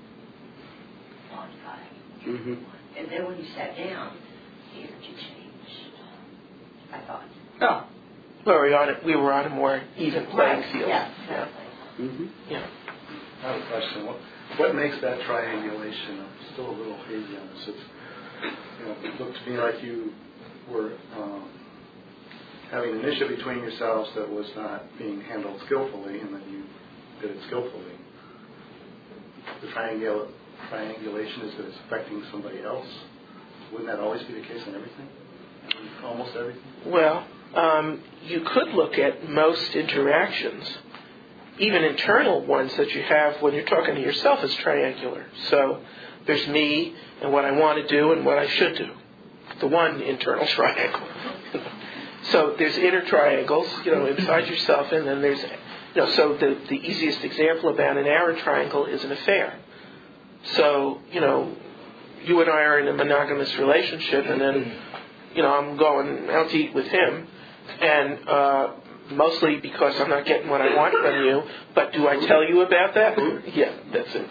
occupy. Mm-hmm. And then when you sat down, the energy changed, I thought. Oh. Well, we were on a more even playing field. Yeah, exactly. Mm-hmm. Yeah. I have a question. What makes that triangulation? I'm still a little hazy on this. It looked to me like you were having an issue between yourselves that was not being handled skillfully, and then you did it skillfully. The triangulation is that it's affecting somebody else. Wouldn't that always be the case in everything? Almost everything? Well, you could look at most interactions, even internal ones that you have when you're talking to yourself, as triangular. So there's me and what I want to do and what I should do. The one internal triangle. So there's inner triangles, inside yourself, and then there's, so the easiest example about an arrow triangle is an affair. So, you and I are in a monogamous relationship, and then, I'm going out to eat with him, and mostly because I'm not getting what I want from you, but do I tell you about that? Yeah, that's it.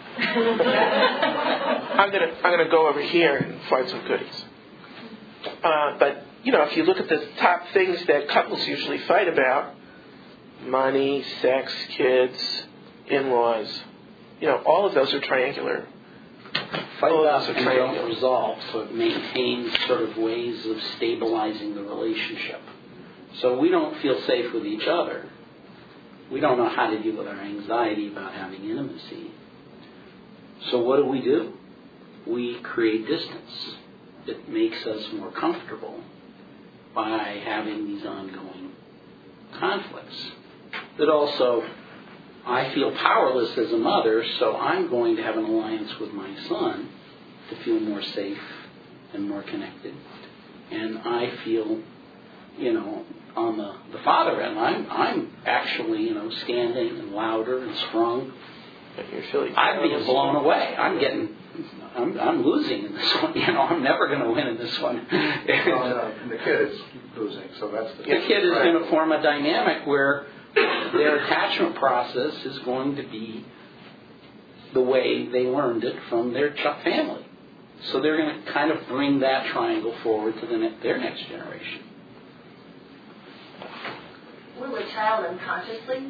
I'm gonna go over here and find some goodies. But, if you look at the top things that couples usually fight about, money, sex, kids, in-laws, all of those are triangular. Fight about and don't resolve, so it maintains sort of ways of stabilizing the relationship. So we don't feel safe with each other. We don't know how to deal with our anxiety about having intimacy. So what do? We create distance. It makes us more comfortable by having these ongoing conflicts. But also, I feel powerless as a mother, so I'm going to have an alliance with my son to feel more safe and more connected. And I feel, on the father end, I'm actually, standing and louder and strong. I'm being blown away. I'm losing in this one. I'm never going to win in this one. And the kid is losing, so that's the kid is going to form a dynamic where their attachment process is going to be the way they learned it from their family. So they're going to kind of bring that triangle forward to their next generation. Will a child unconsciously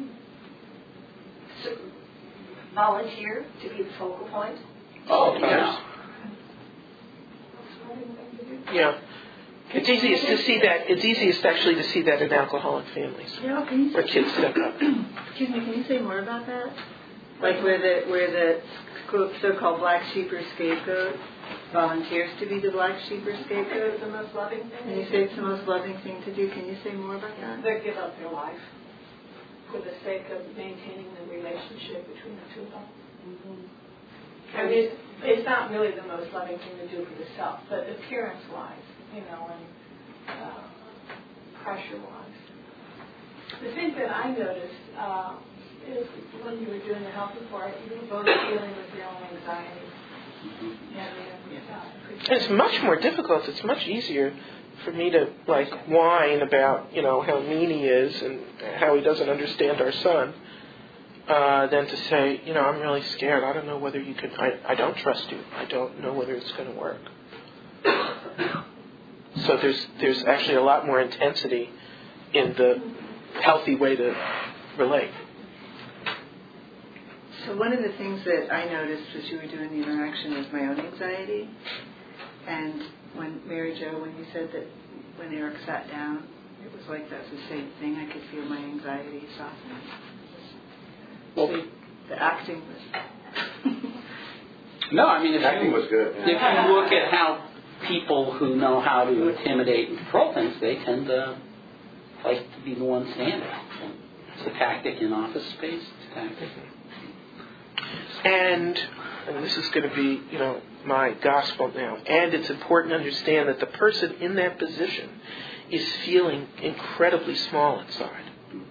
volunteer to be the focal point? Oh, yeah. Yeah. It's easiest to see that. It's easiest actually to see that in alcoholic families, where kids step up. Excuse me, can you say more about that? Like where the so-called black sheep or scapegoat volunteers to be the black sheep or scapegoat. It's the most loving thing. And you say it's the most loving thing to do. Can you say more about that? They give up their life for the sake of maintaining the relationship between the two of them. Mm-hmm. I mean, it's not really the most loving thing to do for the self, but appearance-wise, and pressure-wise. The thing that I noticed is when you were doing the health report, you were both dealing with your own anxiety. It's much more difficult. It's much easier for me to whine about how mean he is and how he doesn't understand our son than to say I'm really scared. I don't know whether you can. I don't trust you. I don't know whether it's going to work. So there's actually a lot more intensity in the healthy way to relate. So one of the things that I noticed as you were doing the interaction was my own anxiety. And when Mary Jo, when you said that when Eric sat down, it was like that was the same thing. I could feel my anxiety softening. Well, the acting was... No, I mean, acting was good. If you look at how people who know how to intimidate and control things, they tend to like to be the ones standing. It's a tactic in office space. It's a tactic. And this is going to be, my gospel now. And it's important to understand that the person in that position is feeling incredibly small inside.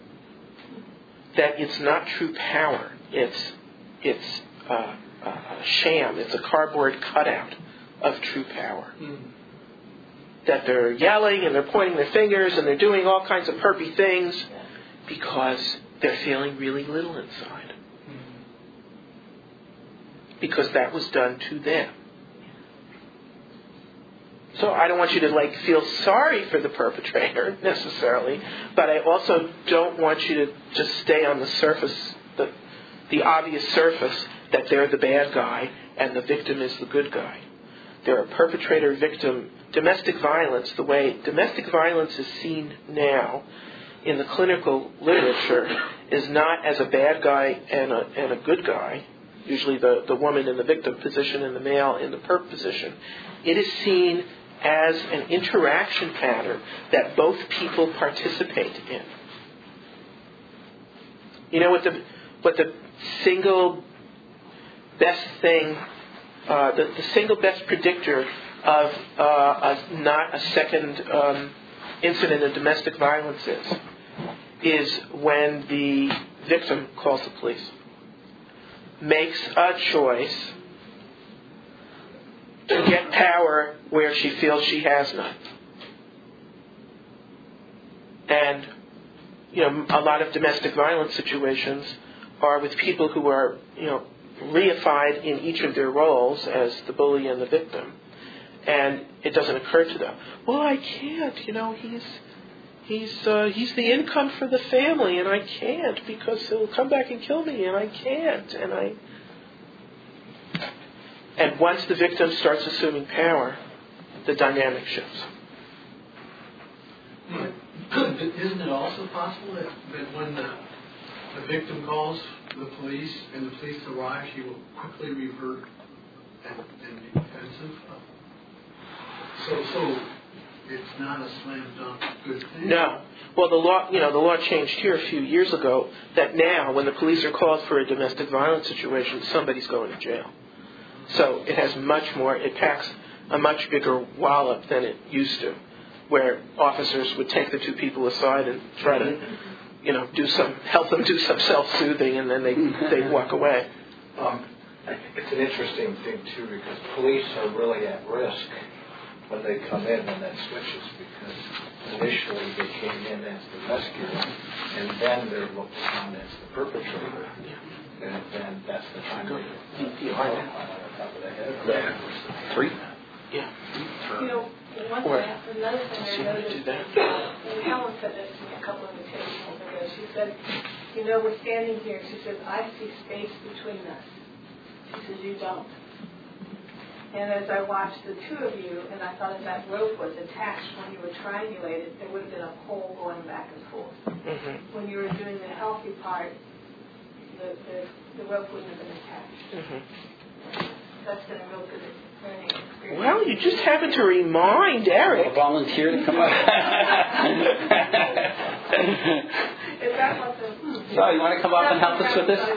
That it's not true power. It's a sham. It's a cardboard cutout of true power. That they're yelling and they're pointing their fingers and they're doing all kinds of perpy things because they're feeling really little inside. Because that was done to them. So I don't want you to feel sorry for the perpetrator necessarily, but I also don't want you to just stay on the surface, the obvious surface that they're the bad guy and the victim is the good guy. There are perpetrator-victim. Domestic violence, the way domestic violence is seen now in the clinical literature, is not as a bad guy and a good guy, usually the woman in the victim position and the male in the perp position. It is seen as an interaction pattern that both people participate in. You know what the single best thing, the single best predictor of not a second incident of domestic violence is when the victim calls the police, makes a choice to get power where she feels she has none. And, a lot of domestic violence situations are with people who are, reified in each of their roles as the bully and the victim. And it doesn't occur to them, well, I can't, he's the income for the family, and I can't because he'll come back and kill me, and I can't, and once the victim starts assuming power, the dynamic shifts. Isn't it also possible that when the victim calls the police and the police arrive, she will quickly revert and be defensive? So it's not a slam dunk good thing? No. Well, the law changed here a few years ago that now when the police are called for a domestic violence situation, somebody's going to jail. So it has it packs a much bigger wallop than it used to, where officers would take the two people aside and try to, help them do some self-soothing, and then they walk away. I think it's an interesting thing too, because police are really at risk when they come in when that switches, because initially they came in as the rescuer, and then they're looked upon as the perpetrator, and then that's the time they on top of the head. 3? Yeah. Another thing I noticed, and Helen said this to me a couple of occasions ago, she said, we're standing here, she says, I see space between us. She says, you don't. And as I watched the two of you, and I thought if that rope was attached when you were triangulated, there would have been a pole going back and forth. Mm-hmm. When you were doing the healthy part, the rope wouldn't have been attached. Mm-hmm. That's been a real good learning experience. Well, you just happened to remind Eric. A volunteer to come up. Is that what So you want to come up and help us with this?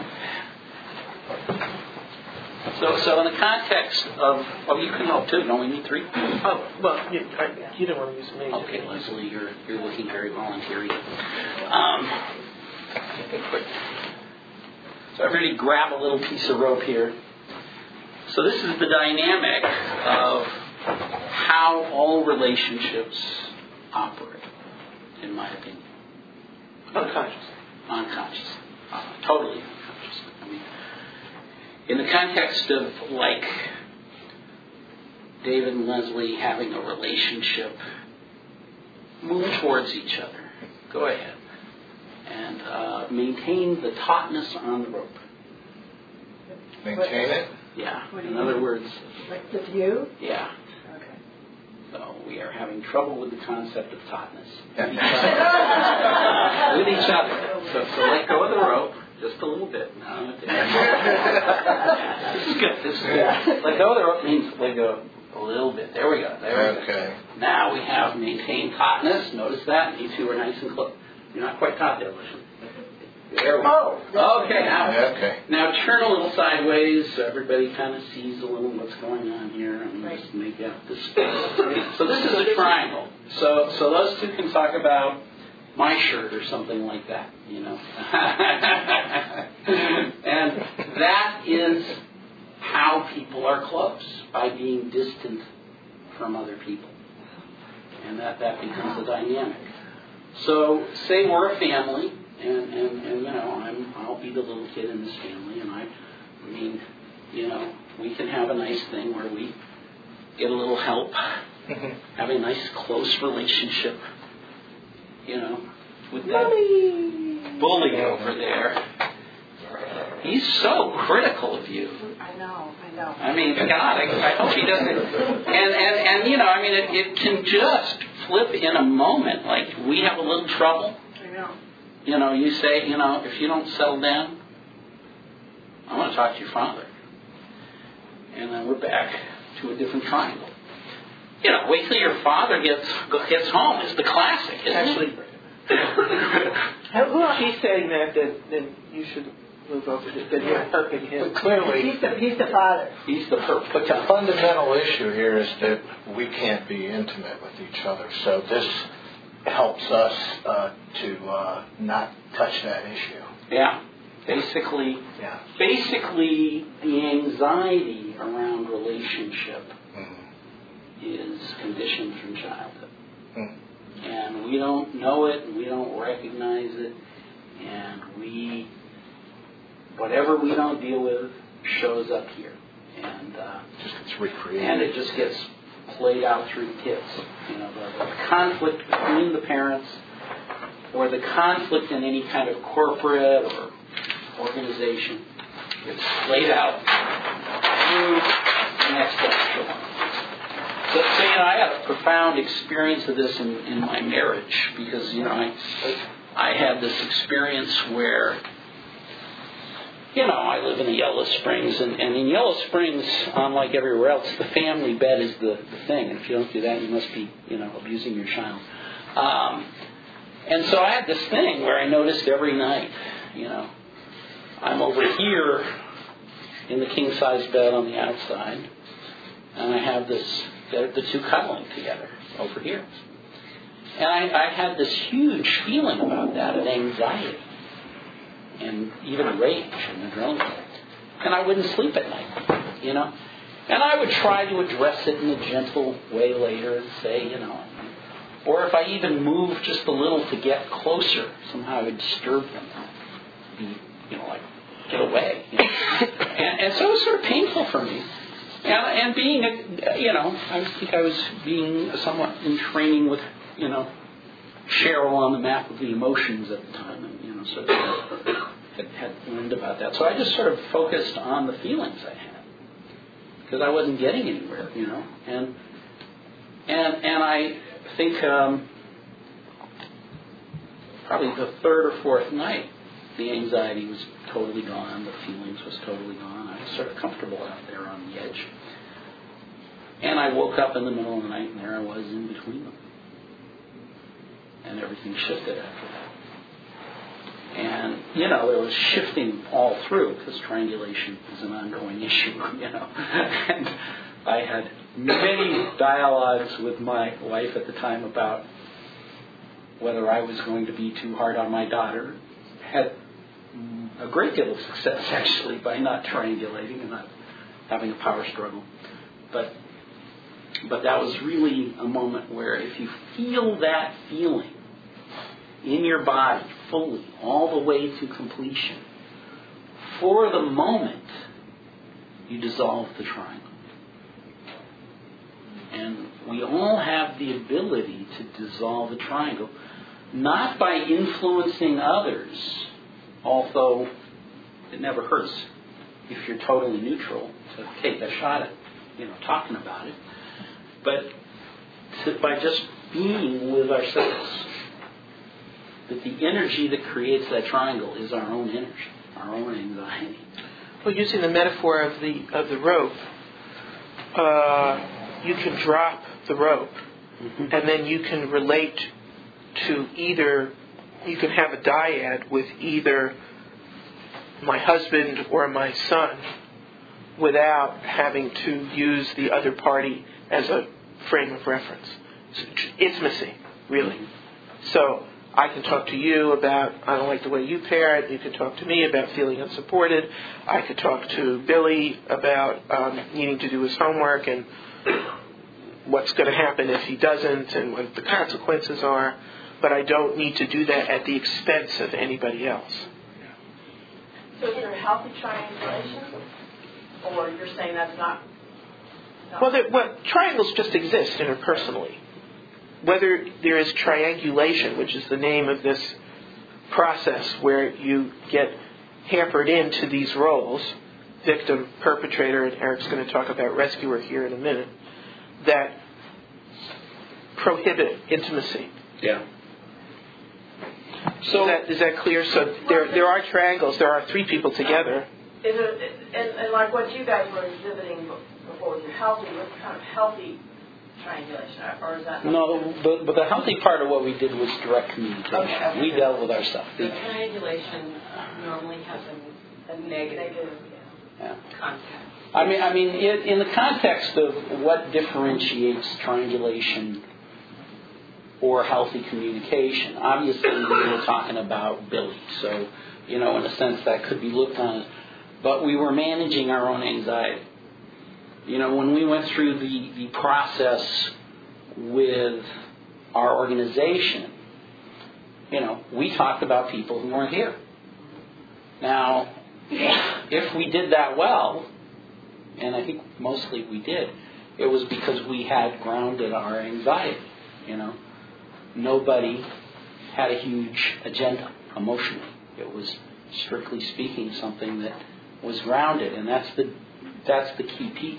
So in the context of, you can help too. Don't we need 3? Oh, well, you don't want to use me. Okay, Leslie, you're looking very voluntary. Quick. So everybody grab a little piece of rope here. So this is the dynamic of how all relationships operate, in my opinion. Unconscious. Totally unconscious. I mean, in the context of David and Leslie having a relationship, move towards each other. Go ahead. And maintain the tautness on the rope. Maintain it? Yeah. In other words. Like with you? Yeah. Okay. So we are having trouble with the concept of tautness. With each other. So let go of the rope just a little bit. No, this is good. This is good. Let go of the rope means let go a little bit. There we go. Okay. Now we have maintained tautness. Notice that. You two are nice and close. You're not quite taut there, Lucian. There we go. Okay, Okay. now turn a little sideways so everybody kind of sees a little what's going on here. And just make out this. So this is a triangle. So those two can talk about my shirt or something like that, you know. And that is how people are close, by being distant from other people. And that becomes the dynamic. So say we're a family, and you know, I'll be the little kid in this family, and I mean, you know, we can have a nice thing where we get a little help, have a nice close relationship, you know, with that bully over there. He's so critical of you. I know. I mean, God, I hope he doesn't. And you know, I mean, it can just flip in a moment. Like, we have a little trouble. I know. You know, you say, you know, if you don't settle down, I want to talk to your father. And then we're back to a different triangle. You know, wait till your father gets home is the classic, isn't it? He's saying that you should move over to that you're perking him. But clearly, He's the father. He's the perp. but the fundamental issue here is that we can't be intimate with each other. So this helps us to not touch that issue. Yeah. Basically, the anxiety around relationship is conditioned from childhood. And we don't know it, and we don't recognize it, and whatever we don't deal with shows up here. And just gets recreated. And it just gets played out through the kids. You know, the conflict between the parents, or the conflict in any kind of corporate or organization, gets played out through the next extra one. So, you know, I had a profound experience of this in my marriage, because, you know, I had this experience where, you know, I live in the Yellow Springs, and in Yellow Springs, unlike everywhere else, the family bed is the thing. And if you don't do that, you must be, you know, abusing your child. And so I had this thing where I noticed every night, you know, I'm over here in the king-size bed on the outside, and I have the two cuddling together over here. And I had this huge feeling about that, of anxiety, and even rage and adrenaline. And I wouldn't sleep at night, you know. And I would try to address it in a gentle way later and say, you know, or if I even moved just a little to get closer, somehow I would disturb them. Be, you know, like, get away. You know? and so it was sort of painful for me. And being, you know, I think I was being somewhat in training with, you know, Cheryl on the map of the emotions at the time, and, you know, sort of had learned about that. So I just sort of focused on the feelings I had, because I wasn't getting anywhere, you know. And I think probably the third or fourth night, the anxiety was totally gone, the feelings was totally gone. I was sort of comfortable out there on the edge. And I woke up in the middle of the night, and there I was in between them. And everything shifted after that. And, you know, there was shifting all through, because triangulation is an ongoing issue, you know. And I had many dialogues with my wife at the time about whether I was going to be too hard on my daughter. Had a great deal of success, actually, by not triangulating and not having a power struggle. But that was really a moment where, if you feel that feeling in your body fully, all the way to completion, for the moment, you dissolve the triangle. And we all have the ability to dissolve the triangle, not by influencing others, although it never hurts if you're totally neutral to take a shot at, you know, talking about it, but by just being with ourselves. That the energy that creates that triangle is our own energy, our own anxiety. Well, using the metaphor of the rope, you can drop the rope, and then you can relate to either you can have a dyad with either my husband or my son without having to use the other party as a frame of reference. It's intimacy, really. So I can talk to you about, I don't like the way you parent. You can talk to me about feeling unsupported. I could talk to Billy about needing to do his homework and what's going to happen if he doesn't and what the consequences are. But I don't need to do that at the expense of anybody else. So is there a healthy triangulation? Or you're saying that's not... Well, triangles just exist interpersonally. Whether there is triangulation, which is the name of this process where you get hampered into these roles, victim, perpetrator, and Eric's going to talk about rescuer here in a minute, that prohibit intimacy. Yeah. So is that clear? So there are triangles. There are three people together. Is it, and like what you guys were exhibiting before, was it healthy? What's kind of healthy triangulation, or is that... No, but the healthy part of what we did was direct communication. Okay. We dealt with our stuff. So triangulation normally has a negative context. I mean, in the context of what differentiates triangulation or healthy communication, obviously we were talking about Billy. So, in a sense that could be looked on, but we were managing our own anxiety. When we went through the process with our organization, we talked about people who weren't here. Now, if we did that well, and I think mostly we did, it was because we had grounded our anxiety. Nobody had a huge agenda emotionally. It was, strictly speaking, something that was grounded, and that's the key piece.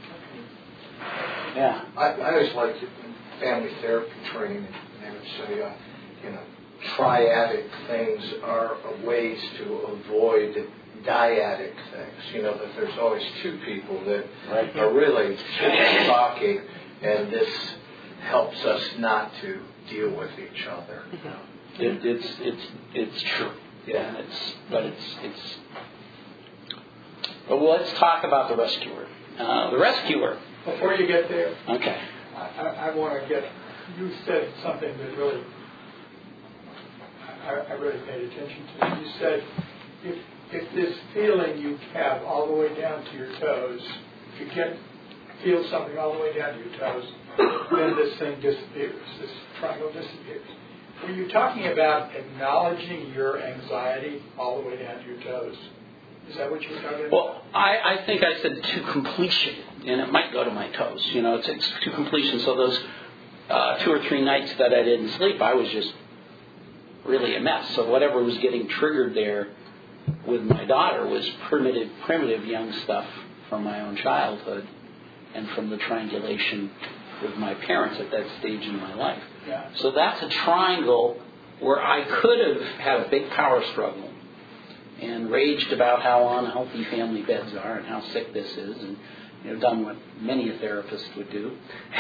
Yeah. I always liked it in family therapy training. They would say, triadic things are ways to avoid dyadic things. That there's always two people that are really talking, and this helps us not to deal with each other. It's true. Yeah. But let's talk about the rescuer. The rescuer. Before you get there, okay. I want to get. You said something that really, I really paid attention to. You said, if this feeling you have all the way down to your toes, if you feel something all the way down to your toes, then this thing disappears. This triangle disappears. Were you talking about acknowledging your anxiety all the way down to your toes? Is that what you were talking about? Well, I think I said to completion, and it might go to my toes. It's to completion. So those 2 or 3 nights that I didn't sleep, I was just really a mess. So whatever was getting triggered there with my daughter was primitive young stuff from my own childhood and from the triangulation with my parents at that stage in my life. Yeah. So that's a triangle where I could have had a big power struggle and raged about how unhealthy family beds are and how sick this is, and done what many a therapist would do,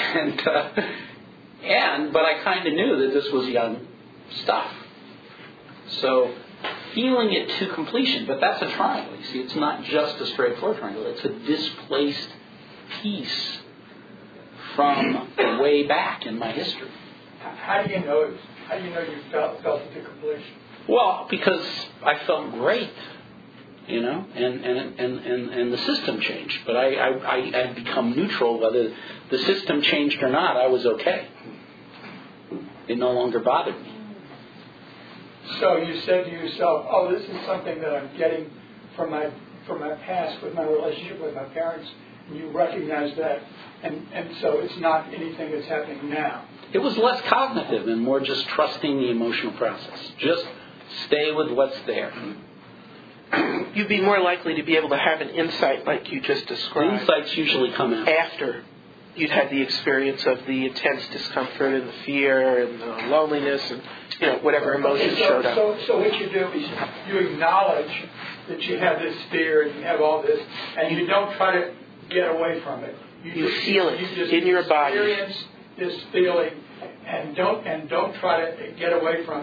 but I kind of knew that this was young stuff. So healing it to completion, but that's a triangle. You see, it's not just a straightforward triangle; it's a displaced piece from way back in my history. How do you know you felt it to completion? Well, because I felt great, and the system changed. But I had become neutral whether the system changed or not. I was okay. It no longer bothered me. So you said to yourself, "Oh, this is something that I'm getting from my past with my relationship with my parents," and you recognize that, and so it's not anything that's happening now. It was less cognitive and more just trusting the emotional process. Just stay with what's there. You'd be more likely to be able to have an insight like you just described. Insights usually come out after you'd had the experience of the intense discomfort and the fear and the loneliness and whatever emotions showed up. So what you do is you acknowledge that you have this fear and you have all this, and you don't try to get away from it. You feel it in your body. Experience this feeling, and don't try to get away from it.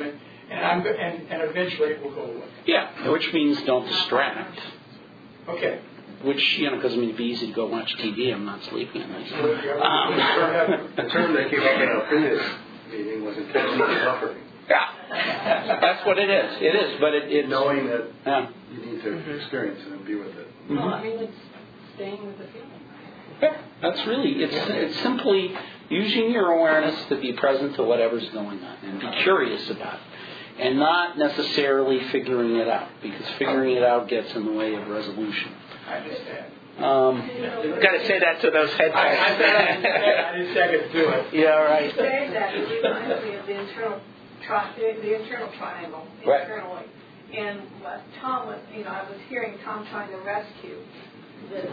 and eventually it will go away. Yeah, which means don't distract. Okay. Which, because it'd be easy to go watch TV. I'm not sleeping at night. The term they came up in our previous meeting was intentional suffering. Yeah, that's what it is. It is, but it's knowing that you need to experience it and be with it. Well, I mean, it's staying with the feeling. Yeah, that's really, it's simply using your awareness to be present to whatever's going on and be curious about it. And not necessarily figuring it out, because figuring it out gets in the way of resolution. I understand. Got to say that to those head types. I didn't say I could do it. Yeah, right. Saying that, it reminds me of the internal triangle, right. Internally. And what Tom was, I was hearing Tom trying to rescue this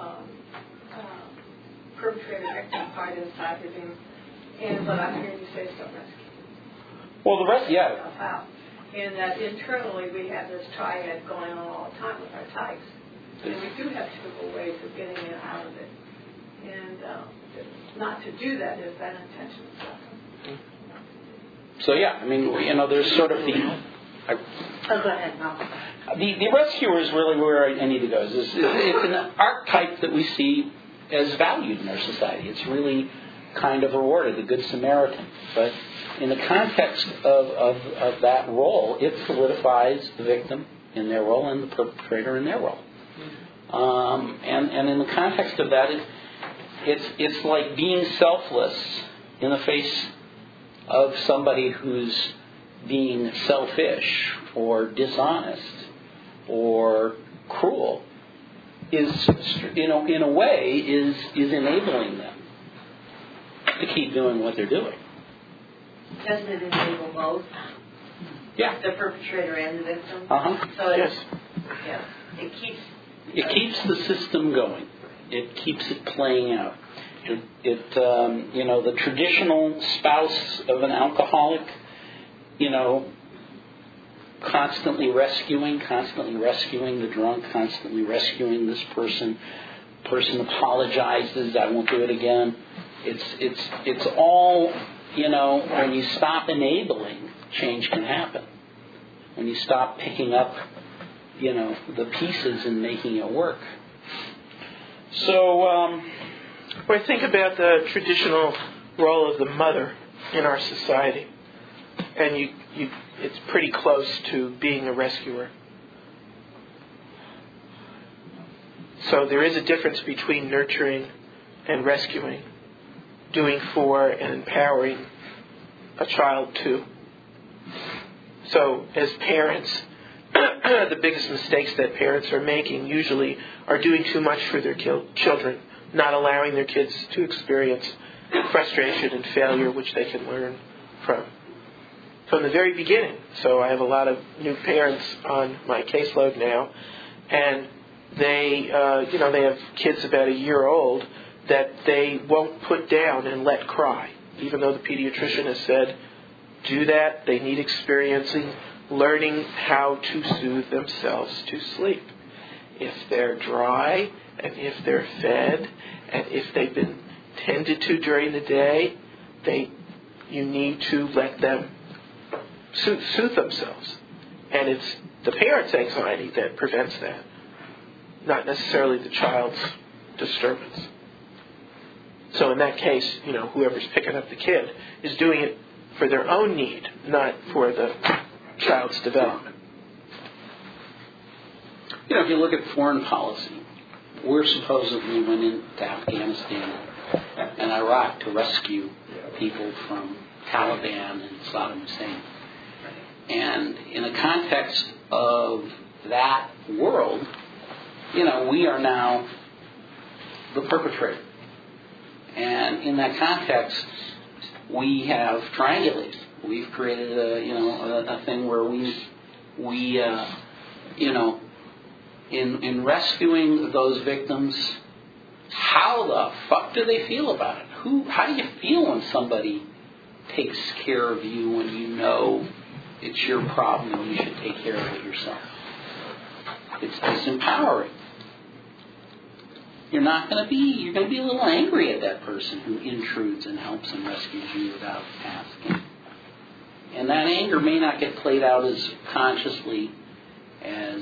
perpetrator victim part inside of him. But I'm hearing you say stop rescue. Well, the rest, yeah. Out. And that internally we have this triad going on all the time with our types. And we do have typical ways of getting it out of it. And not to do that is that intention stuff. So, yeah, I mean, there's sort of the... go ahead, Mom. The rescuer is really where I need to go. It's an archetype that we see as valued in our society. It's really kind of rewarded, the Good Samaritan. But in the context of that role, it solidifies the victim in their role and the perpetrator in their role. And in the context of that, it's like being selfless in the face of somebody who's being selfish or dishonest or cruel is, in a way, is enabling them to keep doing what they're doing. Doesn't it enable both? Yeah. The perpetrator and the victim? Uh-huh. So yes. Yeah, it keeps the system going. It keeps it playing out. The traditional spouse of an alcoholic, constantly rescuing the drunk, constantly rescuing this person. Person apologizes, I won't do it again. It's all, when you stop enabling, change can happen. When you stop picking up, the pieces and making it work. So, well, think about the traditional role of the mother in our society, and it's pretty close to being a rescuer. So there is a difference between nurturing and rescuing, doing for and empowering a child too. So as parents, the biggest mistakes that parents are making usually are doing too much for their children, not allowing their kids to experience frustration and failure, which they can learn from the very beginning. So I have a lot of new parents on my caseload now, and they have kids about a year old that they won't put down and let cry, even though the pediatrician has said, do that. They need experiencing, learning how to soothe themselves to sleep. If they're dry, and if they're fed, and if they've been tended to during the day, you need to let them soothe themselves. And it's the parent's anxiety that prevents that, not necessarily the child's disturbance. So in that case, whoever's picking up the kid is doing it for their own need, not for the child's development. If you look at foreign policy, we're supposedly went into Afghanistan and Iraq to rescue people from Taliban and Saddam Hussein. And in the context of that world, we are now the perpetrator. And in that context, we have triangulated. We've created a thing where we in rescuing those victims, how the fuck do they feel about it? How do you feel when somebody takes care of you when you know it's your problem and you should take care of it yourself? It's disempowering. You're going to be a little angry at that person who intrudes and helps and rescues you without asking. And that anger may not get played out as consciously as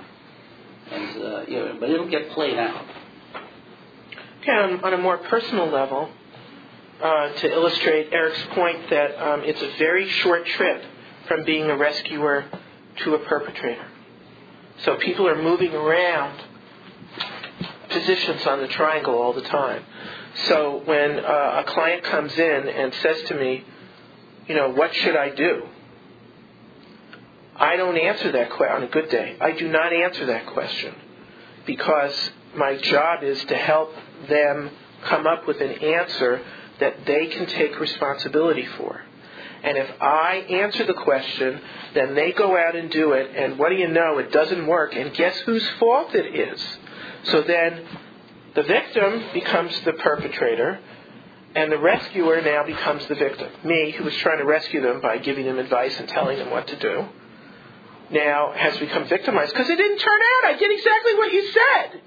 but it'll get played out. Okay, on a more personal level, to illustrate Eric's point that it's a very short trip from being a rescuer to a perpetrator. So people are moving around positions on the triangle all the time. So when a client comes in and says to me, what should I do? I don't answer that question on a good day. I do not answer that question because my job is to help them come up with an answer that they can take responsibility for. And if I answer the question, then they go out and do it, and what do you know, it doesn't work, and guess whose fault it is? So then the victim becomes the perpetrator, and the rescuer now becomes the victim. Me, who was trying to rescue them by giving them advice and telling them what to do, now has become victimized because it didn't turn out. I did exactly what you said.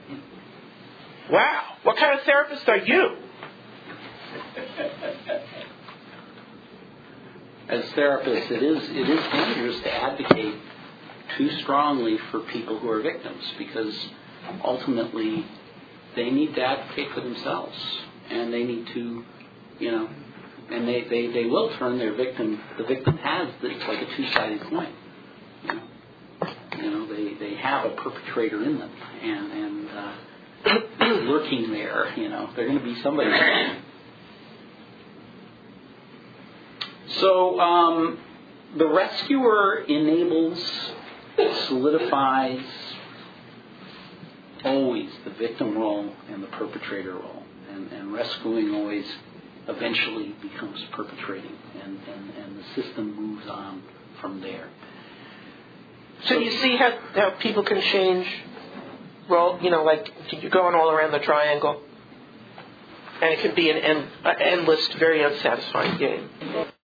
Wow, what kind of therapist are you? As therapists, it is dangerous to advocate too strongly for people who are victims, because ultimately they need to advocate for themselves, and they need to, and they will turn their victim. The victim has, it's like a two-sided coin. They have a perpetrator in them, and lurking there. They're going to be somebody's victim. So the rescuer enables, solidifies always the victim role and the perpetrator role. And rescuing always eventually becomes perpetrating. And the system moves on from there. So you see how people can change role, like you're going all around the triangle. And it can be an endless, very unsatisfying game.